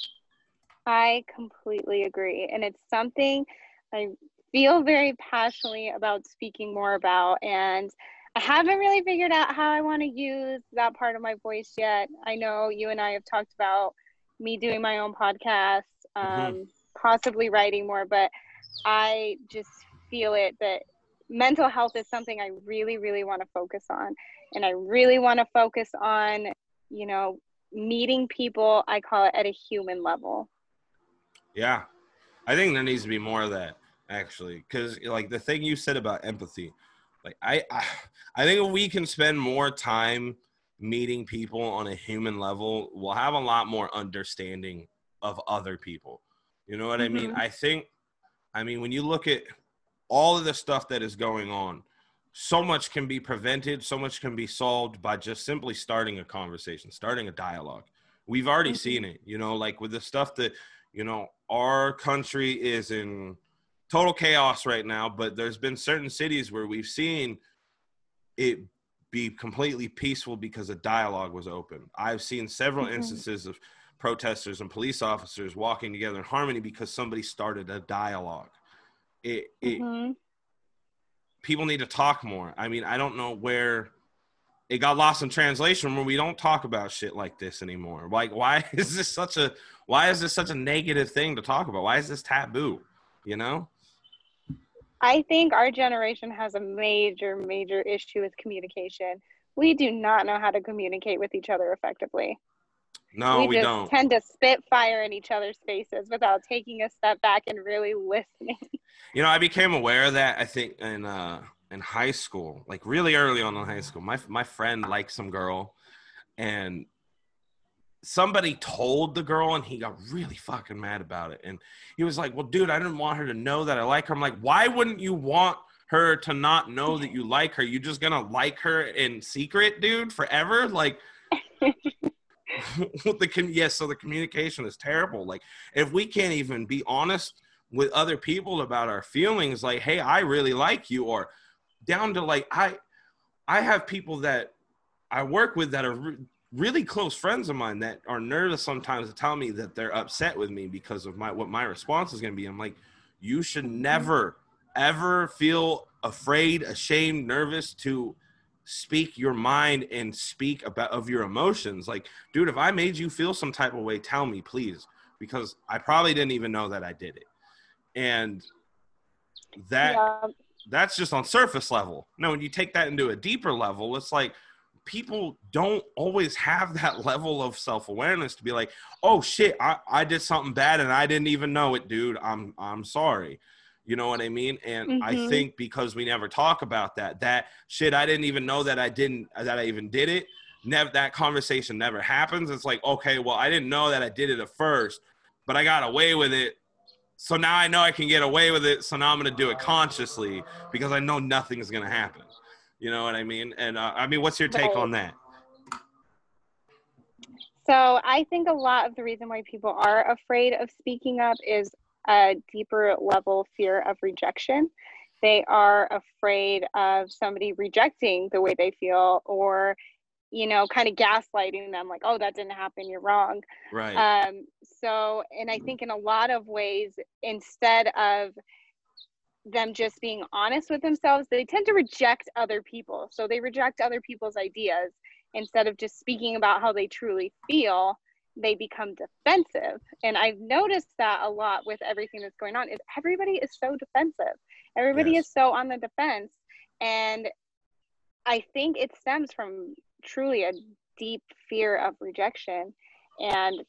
I completely agree. And it's something I feel very passionately about speaking more about, and I haven't really figured out how I want to use that part of my voice yet. I know you and I have talked about me doing my own podcast, um, mm-hmm. possibly writing more, but I just feel it that mental health is something I really, really want to focus on. And I really want to focus on, you know, meeting people, I call it, at a human level. Yeah. I think there needs to be more of that, actually, because, like, the thing you said about empathy, like, I, I I think if we can spend more time meeting people on a human level, we'll have a lot more understanding of other people. You know what mm-hmm. I mean? I think, I mean, when you look at all of the stuff that is going on, so much can be prevented, so much can be solved by just simply starting a conversation, starting a dialogue. We've already mm-hmm. seen it, you know, like with the stuff that, you know, our country is in total chaos right now, but there's been certain cities where we've seen it be completely peaceful because a dialogue was open. I've seen several mm-hmm. instances of protesters and police officers walking together in harmony because somebody started a dialogue. It, mm-hmm. it people need to talk more. I mean, I don't know where it got lost in translation where we don't talk about shit like this anymore. Like, why is this such a why is this such a negative thing to talk about? Why is this taboo? You know? I think our generation has a major, major issue with communication. We do not know how to communicate with each other effectively. No, we, we just don't. tend to spit fire in each other's faces without taking a step back and really listening. You know, I became aware of that, I think, in uh, in high school, like really early on in high school. My my friend liked some girl, and somebody told the girl, and he got really fucking mad about it. And he was like, well, dude, I didn't want her to know that I like her. I'm like, why wouldn't you want her to not know that you like her? You just gonna like her in secret, dude, forever? Like, the com- yes, so the communication is terrible. Like, if we can't even be honest with other people about our feelings, like, hey, I really like you, or down to like, I, I have people that I work with that are re- really close friends of mine that are nervous sometimes to tell me that they're upset with me because of my what my response is going to be. I'm like, you should never, ever feel afraid, ashamed, nervous to speak your mind and speak about of your emotions. Like, dude, if I made you feel some type of way, tell me, please, because I probably didn't even know that I did it. And that yeah. that's just on surface level. Now, when you take that into a deeper level, it's like people don't always have that level of self-awareness to be like, oh shit, I, I did something bad and I didn't even know it, dude. I'm I'm sorry. You know what I mean? And mm-hmm. I think because we never talk about that, that shit, I didn't even know that I didn't, that I even did it. Never, that conversation never happens. It's like, okay, well, I didn't know that I did it at first, but I got away with it. So now I know I can get away with it. So now I'm going to do it consciously because I know nothing is going to happen. You know what I mean? And uh, I mean, what's your take on that? So I think a lot of the reason why people are afraid of speaking up is a deeper level fear of rejection. They are afraid of somebody rejecting the way they feel, or, you know, kind of gaslighting them, like, oh, that didn't happen, you're wrong. Right. Um, so, and I think in a lot of ways, instead of them just being honest with themselves, they tend to reject other people. So they reject other people's ideas instead of just speaking about how they truly feel. they become defensive. And I've noticed that a lot with everything that's going on is everybody is so defensive. Everybody Yes. is so on the defense. And I think it stems from truly a deep fear of rejection. And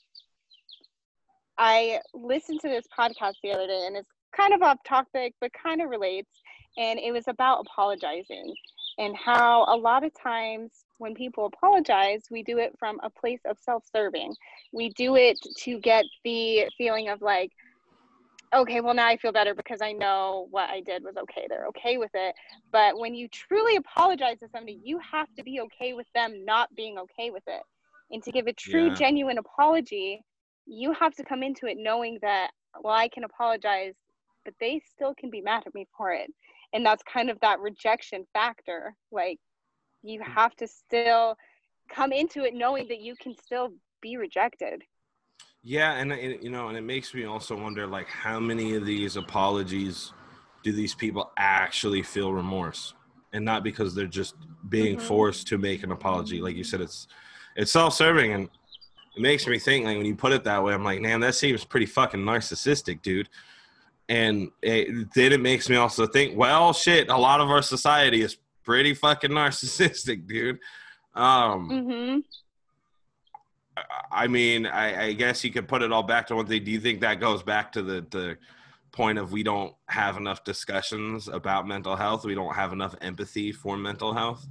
I listened to this podcast the other day, and it's kind of off topic, but kind of relates. And it was about apologizing and how a lot of times when people apologize, we do it from a place of self-serving. We do it to get the feeling of like, okay, well, now I feel better because I know what I did was okay. They're okay with it. But when you truly apologize to somebody, you have to be okay with them not being okay with it. And to give a true, Yeah. genuine apology, you have to come into it knowing that, well, I can apologize, but they still can be mad at me for it. And that's kind of that rejection factor. Like, you have to still come into it knowing that you can still be rejected. Yeah, and it, you know, and it makes me also wonder, like, how many of these apologies do these people actually feel remorse, and not because they're just being Mm-hmm. forced to make an apology. Like you said, it's it's self-serving, and it makes me think, like, when you put it that way, I'm like, man, that seems pretty fucking narcissistic, dude. And it, then it makes me also think, well, shit, a lot of our society is pretty fucking narcissistic, dude. Um, Mm-hmm. I mean, I, I guess you could put it all back to one thing. Do you think that goes back to the, the point of we don't have enough discussions about mental health? We don't have enough empathy for mental health?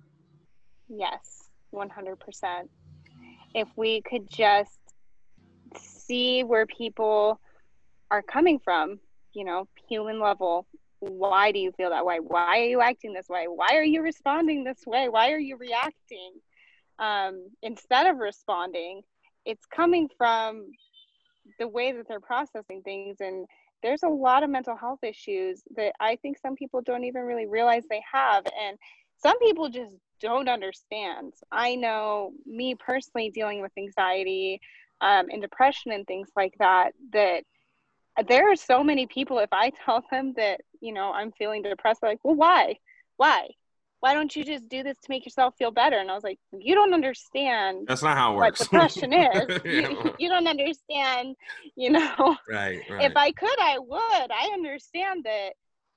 Yes, one hundred percent. If we could just see where people are coming from, you know, human level, why do you feel that way? Why are you acting this way? Why are you responding this way? Why are you reacting? Um, instead of responding, it's coming from the way that they're processing things. And there's a lot of mental health issues that I think some people don't even really realize they have. And some people just don't understand. I know me personally dealing with anxiety um, and depression and things like that, that there are so many people, if I tell them that, you know, I'm feeling depressed, they're like, well, why? Why? Why don't you just do this to make yourself feel better? And I was like, you don't understand That's not how it what works. depression is. Yeah. You, you don't understand, you know. Right, right. If I could, I would. I understand that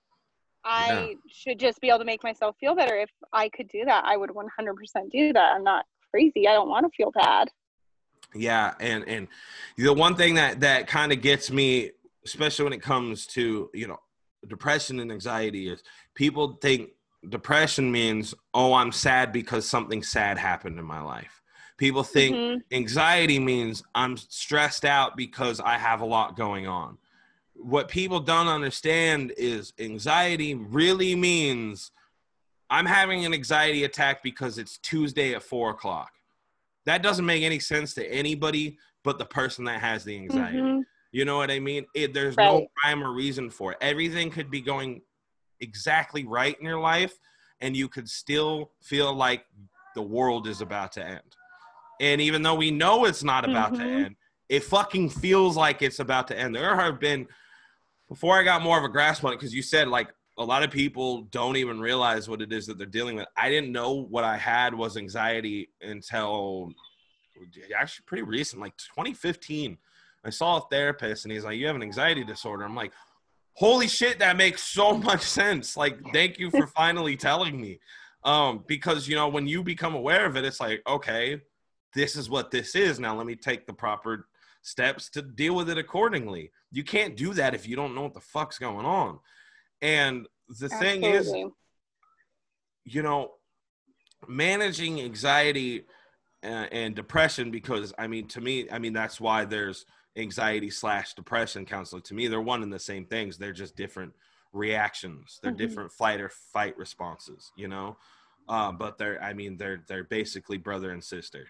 I Yeah. should just be able to make myself feel better. If I could do that, I would one hundred percent do that. I'm not crazy. I don't want to feel bad. Yeah, and and the one thing that that kind of gets me, especially when it comes to, you know, depression and anxiety, is people think depression means, oh, I'm sad because something sad happened in my life. People think Mm-hmm. anxiety means I'm stressed out because I have a lot going on. What people don't understand is anxiety really means I'm having an anxiety attack because it's Tuesday at four o'clock. That doesn't make any sense to anybody but the person that has the anxiety. Mm-hmm. You know what I mean? It, there's Right. no rhyme or reason for it. Everything could be going exactly right in your life, and you could still feel like the world is about to end. And even though we know it's not about Mm-hmm. to end, it fucking feels like it's about to end. There have been, before I got more of a grasp on it, because you said, like, a lot of people don't even realize what it is that they're dealing with. I didn't know what I had was anxiety until actually pretty recent, like twenty fifteen. I saw a therapist and he's like, you have an anxiety disorder. I'm like, holy shit, that makes so much sense. Like, thank you for finally telling me. Um, because, you know, when you become aware of it, it's like, okay, this is what this is. Now let me take the proper steps to deal with it accordingly. You can't do that if you don't know what the fuck's going on. And the thing Absolutely. is, you know, managing anxiety and, and depression, because, I mean, to me, I mean, that's why there's anxiety slash depression counseling. To me, they're one and the same things. They're just different reactions. They're Mm-hmm. different flight or fight responses, you know? Uh, but they're, I mean, they're, they're basically brother and sister.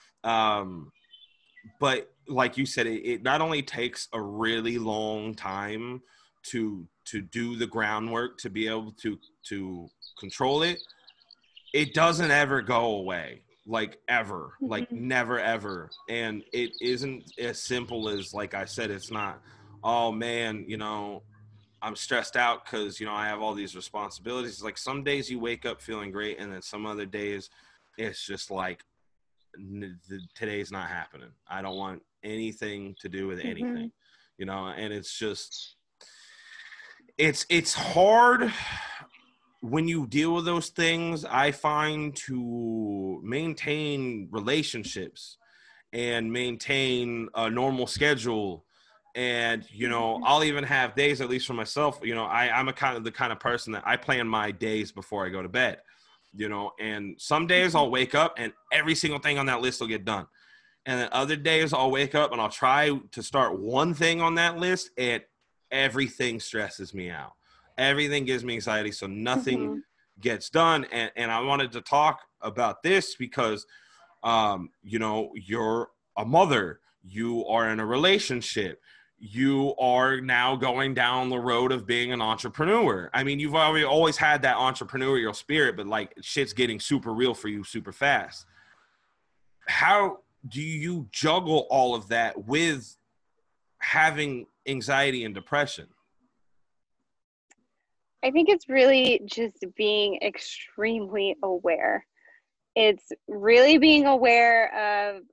Um, but like you said, it, it not only takes a really long time to to do the groundwork to be able to to control it, it doesn't ever go away, like ever, Mm-hmm. like never ever. And it isn't as simple as, like I said, it's not, oh man, you know, I'm stressed out because, you know, I have all these responsibilities. Like, some days you wake up feeling great, and then some other days it's just like n- the, today's not happening. I don't want anything to do with anything, mm-hmm. you know, and it's just, it's, it's hard when you deal with those things, I find, to maintain relationships and maintain a normal schedule. And, you know, I'll even have days, at least for myself, you know, I, I'm a kind of the kind of person that I plan my days before I go to bed, you know, and some days I'll wake up and every single thing on that list will get done. And then other days I'll wake up and I'll try to start one thing on that list and everything stresses me out. Everything gives me anxiety, so nothing mm-hmm. gets done. And, and I wanted to talk about this because, um, you know, you're a mother. You are in a relationship. You are now going down the road of being an entrepreneur. I mean, you've always had that entrepreneurial spirit, but, like, shit's getting super real for you super fast. How do you juggle all of that with having anxiety and depression? I think it's really just being extremely aware. It's really being aware of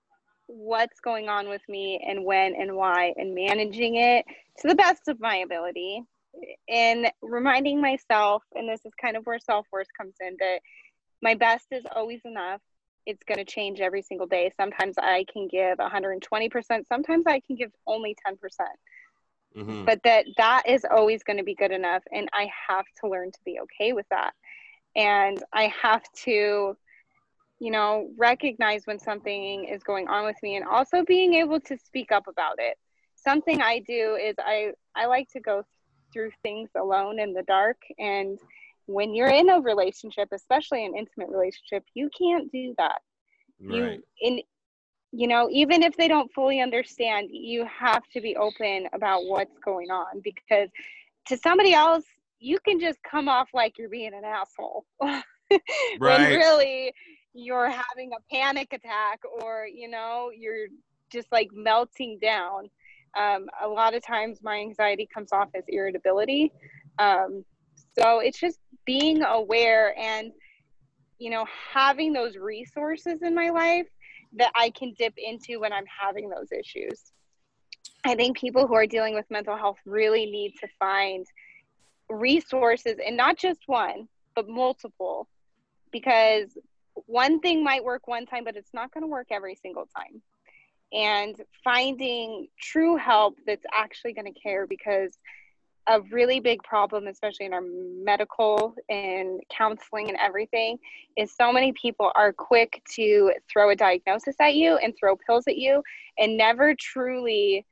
what's going on with me and when and why, and managing it to the best of my ability, and reminding myself, and this is kind of where self-worth comes in, that my best is always enough. It's going to change every single day. Sometimes I can give one hundred twenty percent. Sometimes I can give only ten percent. Mm-hmm. But that that is always going to be good enough. And I have to learn to be okay with that. And I have to, you know, recognize when something is going on with me, and also being able to speak up about it. Something I do is I, I like to go through things alone in the dark. And when you're in a relationship, especially an intimate relationship, you can't do that. Right. You, in, you know, even if they don't fully understand, you have to be open about what's going on, because to somebody else, you can just come off like you're being an asshole. Right. When really you're having a panic attack, or, you know, you're just like melting down. Um, a lot of times my anxiety comes off as irritability. Um, so it's just being aware and, you know, having those resources in my life that I can dip into when I'm having those issues. I think people who are dealing with mental health really need to find resources, and not just one, but multiple, because one thing might work one time, but it's not going to work every single time. And finding true help that's actually going to care, because a really big problem, especially in our medical and counseling and everything, is so many people are quick to throw a diagnosis at you and throw pills at you and never truly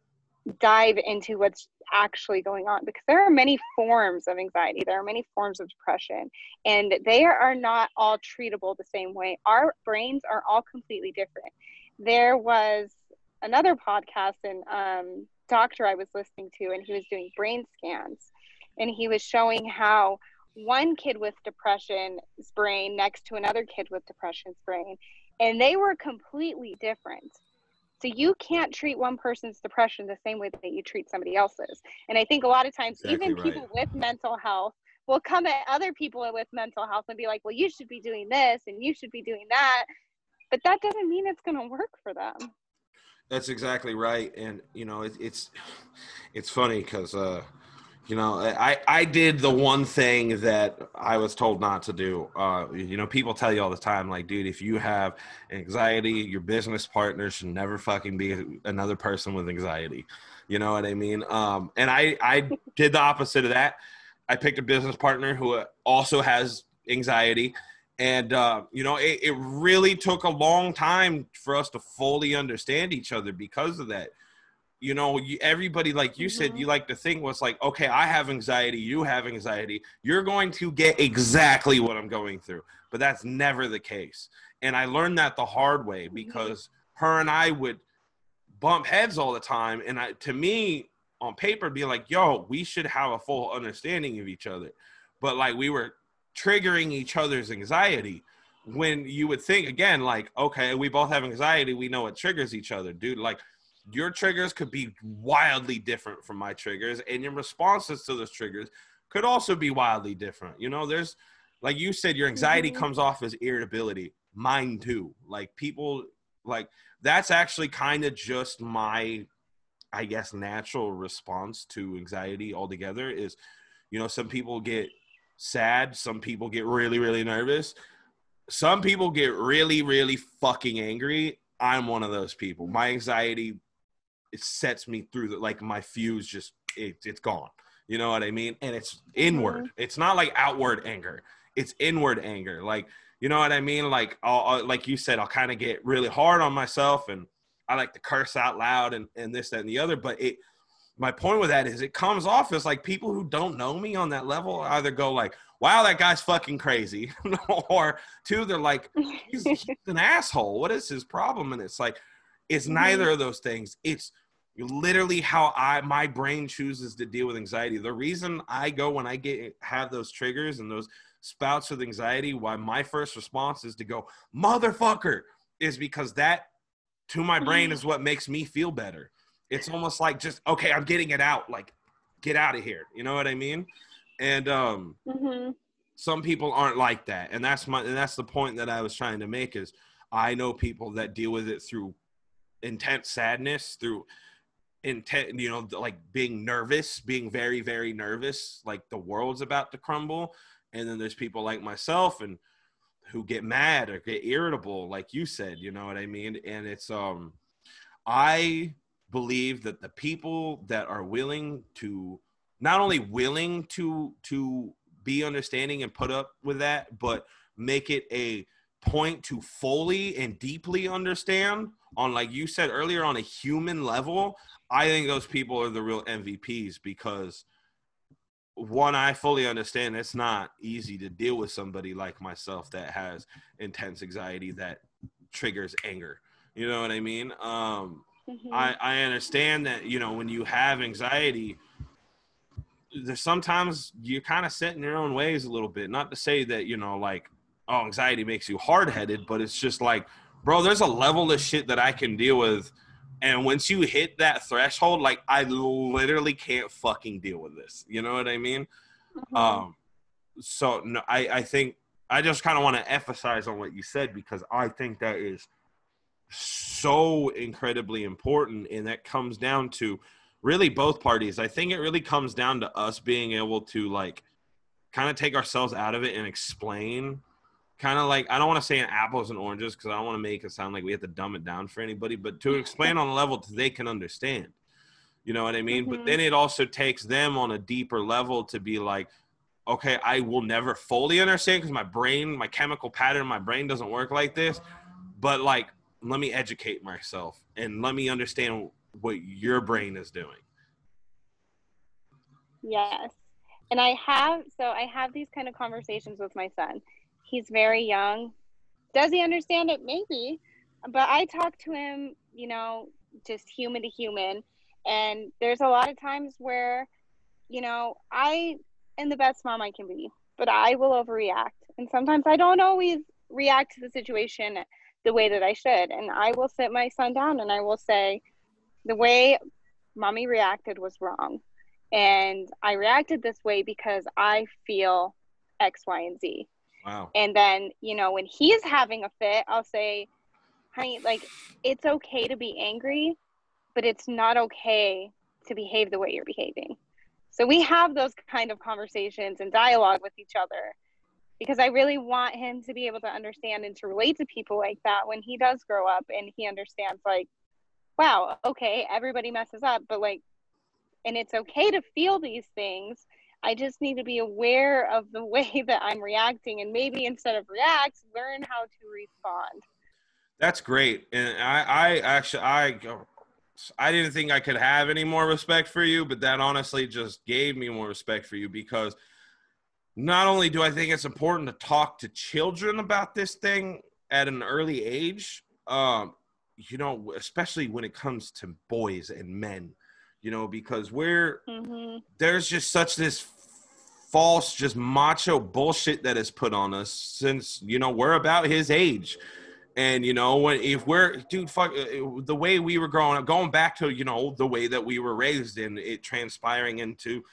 dive into what's actually going on, because there are many forms of anxiety. There are many forms of depression, and they are not all treatable the same way. Our brains are all completely different. There was another podcast and um, doctor I was listening to, and he was doing brain scans, and he was showing how one kid with depression's brain next to another kid with depression's brain, and they were completely different. So you can't treat one person's depression the same way that you treat somebody else's. And I think a lot of times, exactly even right. people with mental health will come at other people with mental health and be like, well, you should be doing this and you should be doing that. But that doesn't mean it's going to work for them. That's exactly right. And, you know, it, it's, it's funny because, uh, you know, I, I did the one thing that I was told not to do. Uh, you know, people tell you all the time, like, dude, if you have anxiety, your business partner should never fucking be another person with anxiety. You know what I mean? Um, and I, I did the opposite of that. I picked a business partner who also has anxiety. And, uh, you know, it, it really took a long time for us to fully understand each other because of that. You know, you, everybody, like you mm-hmm. said, you like to think was like, okay, I have anxiety, you have anxiety, you're going to get exactly what I'm going through. But that's never the case. And I learned that the hard way, because mm-hmm. her and I would bump heads all the time. And I, to me, on paper, be like, yo, we should have a full understanding of each other. But like, we were triggering each other's anxiety, when you would think, again, like, okay, we both have anxiety, we know what triggers each other, dude. Like, your triggers could be wildly different from my triggers, and your responses to those triggers could also be wildly different. You know, there's like you said, your anxiety Mm-hmm. comes off as irritability. Mine too. Like people, like that's actually kind of just my, I guess, natural response to anxiety altogether is, you know, some people get sad. Some people get really, really nervous. Some people get really, really fucking angry. I'm one of those people. My anxiety, it sets me through the, like my fuse just, it, it's gone. You know what I mean? And it's Mm-hmm. inward. It's not like outward anger. It's inward anger. Like, you know what I mean? Like, I'll, I'll, like you said, I'll kind of get really hard on myself, and I like to curse out loud and, and this, that, and the other. But it, my point with that is it comes off as like people who don't know me on that level either go like, wow, that guy's fucking crazy. Or two, they're like, he's, he's an asshole. What is his problem? And it's like, it's Mm-hmm. neither of those things. It's literally how I, my brain chooses to deal with anxiety. The reason I go when I get, have those triggers and those spouts with anxiety, why my first response is to go, motherfucker, is because that to my brain is what makes me feel better. It's almost like just, okay, I'm getting it out. Like, get out of here. You know what I mean? And um, Mm-hmm. some people aren't like that. And that's my, and that's the point that I was trying to make is I know people that deal with it through intense sadness, through intent, you know, like being nervous, being very, very nervous, like the world's about to crumble. And then there's people like myself and who get mad or get irritable, like you said, you know what I mean? And it's, um, I believe that the people that are willing to, not only willing to to be understanding and put up with that, but make it a point to fully and deeply understand on, like you said earlier, on a human level, I think those people are the real M V Ps because one, I fully understand it's not easy to deal with somebody like myself that has intense anxiety that triggers anger. You know what I mean? Um, Mm-hmm. I, I understand that, you know, when you have anxiety, there's sometimes you're kind of set in your own ways a little bit. Not to say that, you know, like, oh, anxiety makes you hard-headed, but it's just like, bro, there's a level of shit that I can deal with. And once you hit that threshold, like, I literally can't fucking deal with this. You know what I mean? Mm-hmm. Um, so no, I, I think I just kind of want to emphasize on what you said because I think that is so incredibly important, and that comes down to really both parties. I think it really comes down to us being able to like kind of take ourselves out of it and explain kind of like, I don't want to say in apples and oranges because I don't want to make it sound like we have to dumb it down for anybody, but to explain on a level that they can understand. You know what I mean? Mm-hmm. But then it also takes them on a deeper level to be like, okay, I will never fully understand because my brain, my chemical pattern, my brain doesn't work like this. But like, let me educate myself and let me understand what your brain is doing. Yes. And I have, so I have these kind of conversations with my son. He's very young. Does he understand it? Maybe. But I talk to him, you know, just human to human. And there's a lot of times where, you know, I am the best mom I can be, but I will overreact. And sometimes I don't always react to the situation the way that I should. And I will sit my son down and I will say, the way mommy reacted was wrong. And I reacted this way because I feel X, Y, and Z. Wow. And then, you know, when he's having a fit, I'll say, honey, like, it's okay to be angry, but it's not okay to behave the way you're behaving. So we have those kind of conversations and dialogue with each other because I really want him to be able to understand and to relate to people like that when he does grow up and he understands, like, wow, okay, everybody messes up, but like, and it's okay to feel these things. I just need to be aware of the way that I'm reacting and maybe instead of react, learn how to respond. That's great. And I, I actually, I, I didn't think I could have any more respect for you, but that honestly just gave me more respect for you because not only do I think it's important to talk to children about this thing at an early age, um, you know, especially when it comes to boys and men, you know, because we're, mm-hmm. there's just such this false, just macho bullshit that is put on us since, you know, we're about his age. And, you know, when, if we're, dude, fuck, the way we were growing up, going back to, you know, the way that we were raised and it transpiring into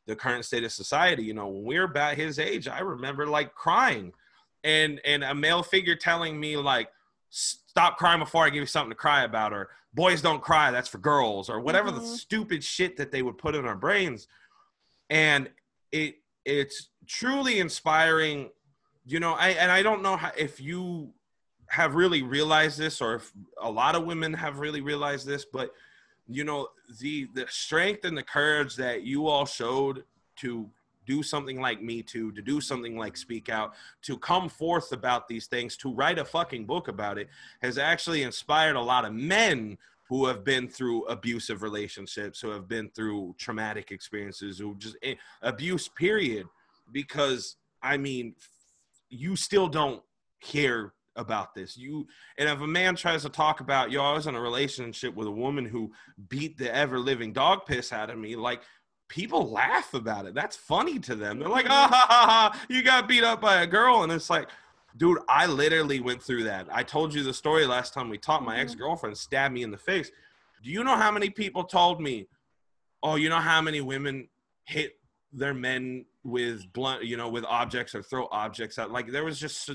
the current state of society. You know, when we were about his age, I remember like crying and, and a male figure telling me like, stop crying before I give you something to cry about, or boys don't cry, that's for girls, or whatever mm-hmm. the stupid shit that they would put in our brains. And it it's truly inspiring, you know, I and I don't know how, if you have really realized this or if a lot of women have really realized this, but you know, the the strength and the courage that you all showed to do something like Me Too, to do something like Speak Out, to come forth about these things, to write a fucking book about it, has actually inspired a lot of men who have been through abusive relationships, who have been through traumatic experiences, who just eh, abuse, period. Because, I mean, you still don't hear about this. You and if a man tries to talk about, yo, I was in a relationship with a woman who beat the ever-living dog piss out of me, like, people laugh about it. That's funny to them. They're like, ah, ha, ha, ha, you got beat up by a girl. And it's like, dude, I literally went through that. I told you the story last time we talked. My ex-girlfriend stabbed me in the face. Do you know how many people told me, oh, you know how many women hit their men with blunt, you know, with objects or throw objects out? Like, there was just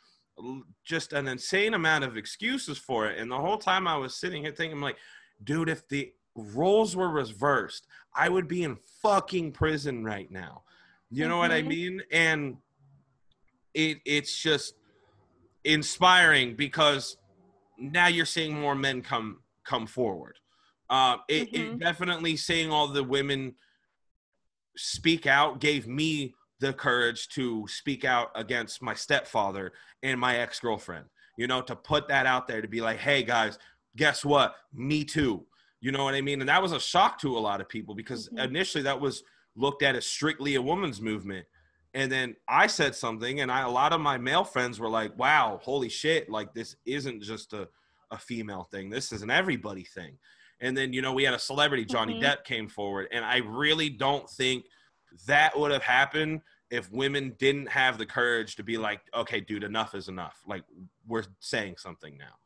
just an insane amount of excuses for it. And the whole time I was sitting here thinking, like, dude, if the roles were reversed, I would be in fucking prison right now. You know mm-hmm. what I mean? And it it's just inspiring because now you're seeing more men come come forward. Uh, it, mm-hmm. it definitely seeing all the women speak out gave me the courage to speak out against my stepfather and my ex-girlfriend. You know, to put that out there, to be like, hey guys, guess what? Me too. You know what I mean? And that was a shock to a lot of people because mm-hmm. initially that was looked at as strictly a woman's movement. And then I said something and I, a lot of my male friends were like, wow, holy shit. Like, this isn't just a, a female thing. This is an everybody thing. And then, you know, we had a celebrity, Johnny mm-hmm. Depp, came forward. And I really don't think that would have happened if women didn't have the courage to be like, okay, dude, enough is enough. Like, we're saying something now.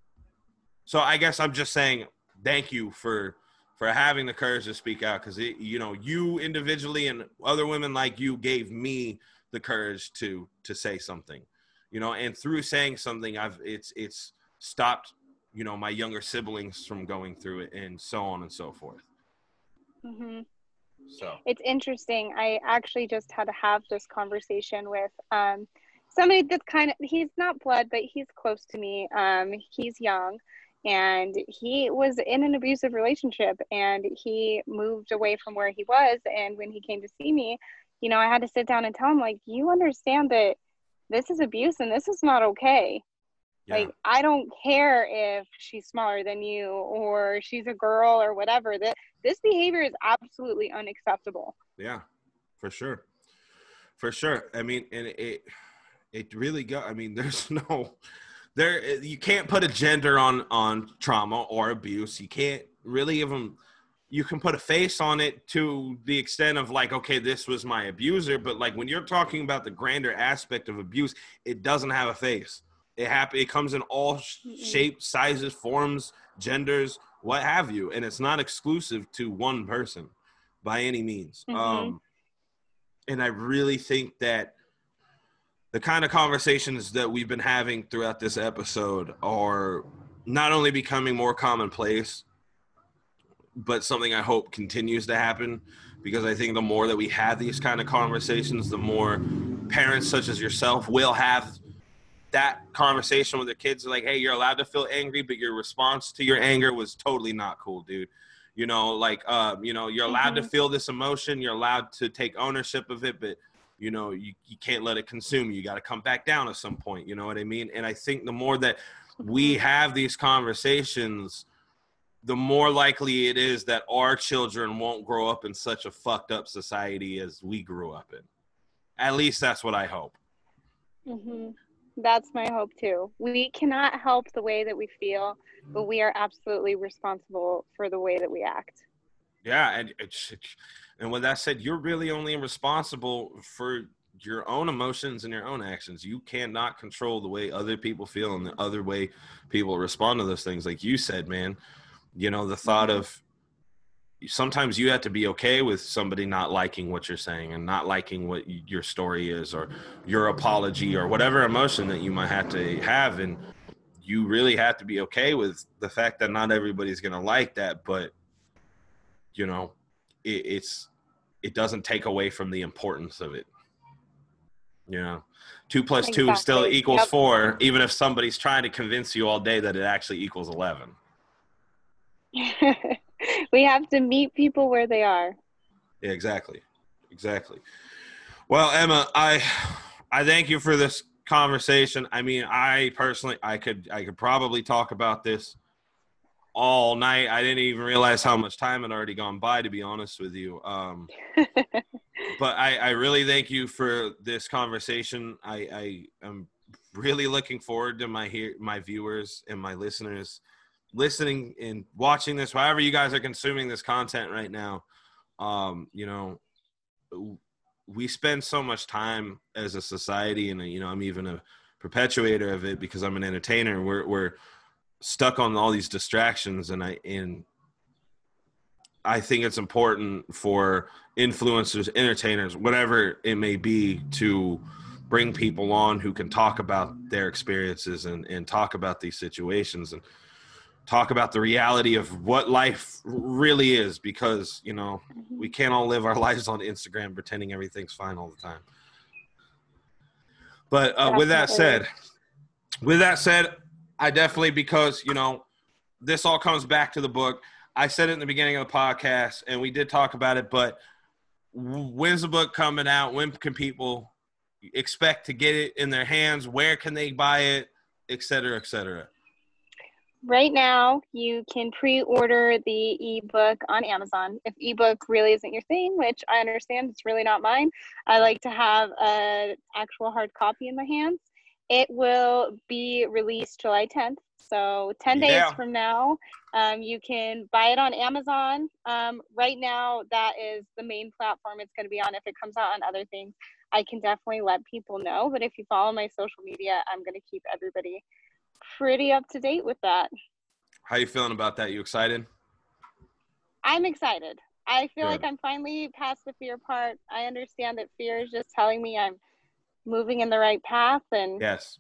So I guess I'm just saying, thank you for for having the courage to speak out, because it, you know, you individually and other women like you gave me the courage to to say something, you know, and through saying something, I've it's it's stopped, you know, my younger siblings from going through it, and so on and so forth. Mm-hmm. So it's interesting. I actually just had to have this conversation with um somebody that's kind of, he's not blood, but he's close to me. Um, he's young. And he was in an abusive relationship and he moved away from where he was. And when he came to see me, you know, I had to sit down and tell him, like, you understand that this is abuse and this is not okay. Yeah. Like, I don't care if she's smaller than you or she's a girl or whatever. That this behavior is absolutely unacceptable. Yeah, for sure. For sure. I mean, and it, it really got, I mean, there's no... There, you can't put a gender on, on trauma or abuse. You can't really even, you can put a face on it to the extent of like, okay, this was my abuser. But like when you're talking about the grander aspect of abuse, it doesn't have a face. It happen, it comes in all mm-hmm. shapes, sizes, forms, genders, what have you. And it's not exclusive to one person by any means. Mm-hmm. Um, and I really think that the kind of conversations that we've been having throughout this episode are not only becoming more commonplace, but something I hope continues to happen, because I think the more that we have these kind of conversations, the more parents such as yourself will have that conversation with their kids. Like, hey, you're allowed to feel angry, but your response to your anger was totally not cool, dude. You know, like, uh, you know, you're allowed mm-hmm. to feel this emotion. You're allowed to take ownership of it, but you know, you, you can't let it consume you. You got to come back down at some point. You know what I mean? And I think the more that we have these conversations, the more likely it is that our children won't grow up in such a fucked up society as we grew up in. At least that's what I hope. Mm-hmm. That's my hope too. We cannot help the way that we feel, but we are absolutely responsible for the way that we act. Yeah, and it's, and with that said, you're really only responsible for your own emotions and your own actions. You cannot control the way other people feel and the other way people respond to those things. Like you said, man, you know, the thought of, sometimes you have to be okay with somebody not liking what you're saying and not liking what your story is or your apology or whatever emotion that you might have to have. And you really have to be okay with the fact that not everybody's going to like that, but you know, it, it's, it doesn't take away from the importance of it. You know, two plus Exactly. two still equals Yep. four, even if somebody's trying to convince you all day that it actually equals eleven. We have to meet people where they are. Yeah, exactly. Exactly. Well, Emma, I I thank you for this conversation. I mean, I personally I could I could probably talk about this all night. I didn't even realize how much time had already gone by, to be honest with you. Um, but I, I really thank you for this conversation. I, I am really looking forward to my hear my viewers and my listeners listening and watching this, however you guys are consuming this content right now. Um, you know, we spend so much time as a society, and you know, I'm even a perpetuator of it because I'm an entertainer. We're we're stuck on all these distractions, and I and I think it's important for influencers, entertainers, whatever it may be, to bring people on who can talk about their experiences and, and talk about these situations and talk about the reality of what life really is, because, you know, we can't all live our lives on Instagram pretending everything's fine all the time. But uh, with that said, with that said, I definitely, because, you know, this all comes back to the book. I said it in the beginning of the podcast, and we did talk about it, but when's the book coming out? When can people expect to get it in their hands? Where can they buy it, et cetera, et cetera? Right now, you can pre-order the ebook on Amazon. If ebook really isn't your thing, which I understand, it's really not mine. I like to have an actual hard copy in my hands. It will be released July tenth. So ten Yeah. days from now, um, you can buy it on Amazon. Um, right now, that is the main platform it's going to be on. If it comes out on other things, I can definitely let people know. But if you follow my social media, I'm going to keep everybody pretty up to date with that. How you feeling about that? You excited? I'm excited. I feel Good. like I'm finally past the fear part. I understand that fear is just telling me I'm moving in the right path, and Yes.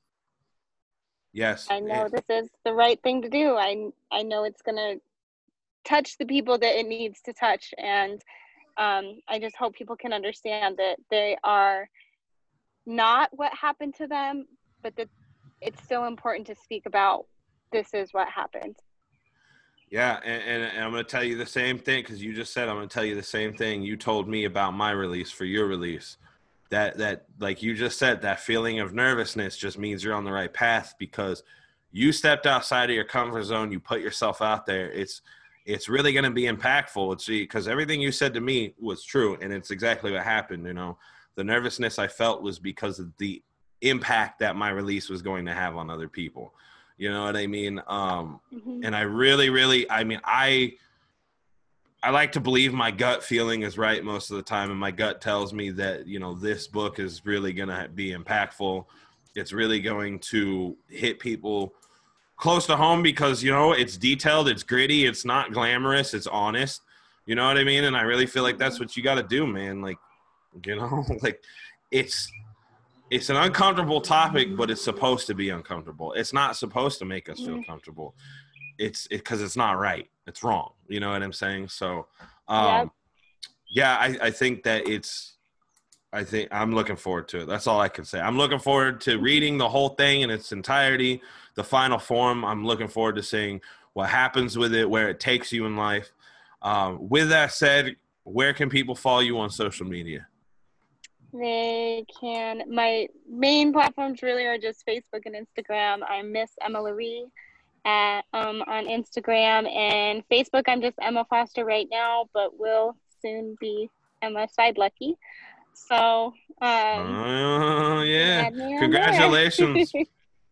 Yes. I know Yes. this is the right thing to do. I I know it's going to touch the people that it needs to touch, and um, I just hope people can understand that they are not what happened to them, but that it's still important to speak about this is what happened. Yeah, and, and, and I'm going to tell you the same thing, because you just said I'm going to tell you the same thing you told me about my release for your release. That, that like you just said, that feeling of nervousness just means you're on the right path, because you stepped outside of your comfort zone. You put yourself out there. It's it's really going to be impactful. It's because everything you said to me was true, and it's exactly what happened. You know, the nervousness I felt was because of the impact that my release was going to have on other people. You know what I mean? Um, Mm-hmm. and I really, really, I mean, I, I like to believe my gut feeling is right most of the time. And my gut tells me that, you know, this book is really going to be impactful. It's really going to hit people close to home because, you know, it's detailed, it's gritty, it's not glamorous, it's honest. You know what I mean? And I really feel like that's what you got to do, man. Like, you know, like it's, It's an uncomfortable topic, but it's supposed to be uncomfortable. It's not supposed to make us feel comfortable. It's because it, it's not right. It's wrong. You know what I'm saying? So, um, Yep. yeah, I, I think that it's, I think I'm looking forward to it. That's all I can say. I'm looking forward to reading the whole thing in its entirety, the final form. I'm looking forward to seeing what happens with it, where it takes you in life. Um, with that said, where can people follow you on social media? They can, my main platforms really are just Facebook and Instagram. I'm Miss Emma Marie at, um, on Instagram, and Facebook I'm just Emma Foster right now, but will soon be Emma Side Lucky. So, um, Oh, yeah. add me on Congratulations. there.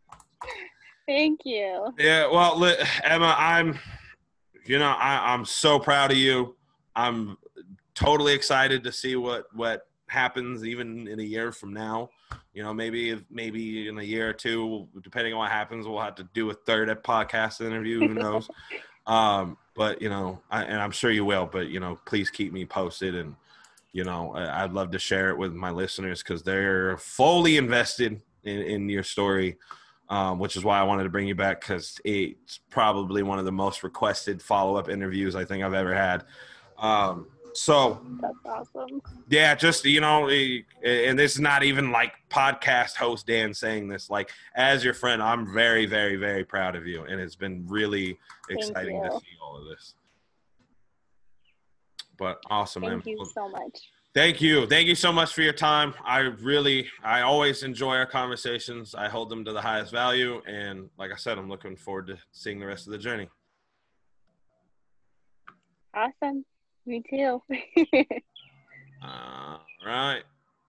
Thank you. Yeah, well, li- Emma, I'm, you know, I, I'm so proud of you. I'm totally excited to see what, what happens even in a year from now. You know, maybe maybe in a year or two, depending on what happens, we'll have to do a third podcast interview. Who knows? um, but you know, I, and I'm sure you will. But you know, please keep me posted, and you know, I, I'd love to share it with my listeners because they're fully invested in, in your story, um, which is why I wanted to bring you back because it's probably one of the most requested follow up interviews I think I've ever had. Um, so That's awesome. yeah, just, you know, and this is not even like podcast host Dan saying this, like as your friend, I'm very, very, very proud of you. And it's been really exciting to see all of this. But awesome, man. Thank you so much. Thank you. Thank you so much for your time. I really, I always enjoy our conversations. I hold them to the highest value. And like I said, I'm looking forward to seeing the rest of the journey. Awesome. Me too. All right.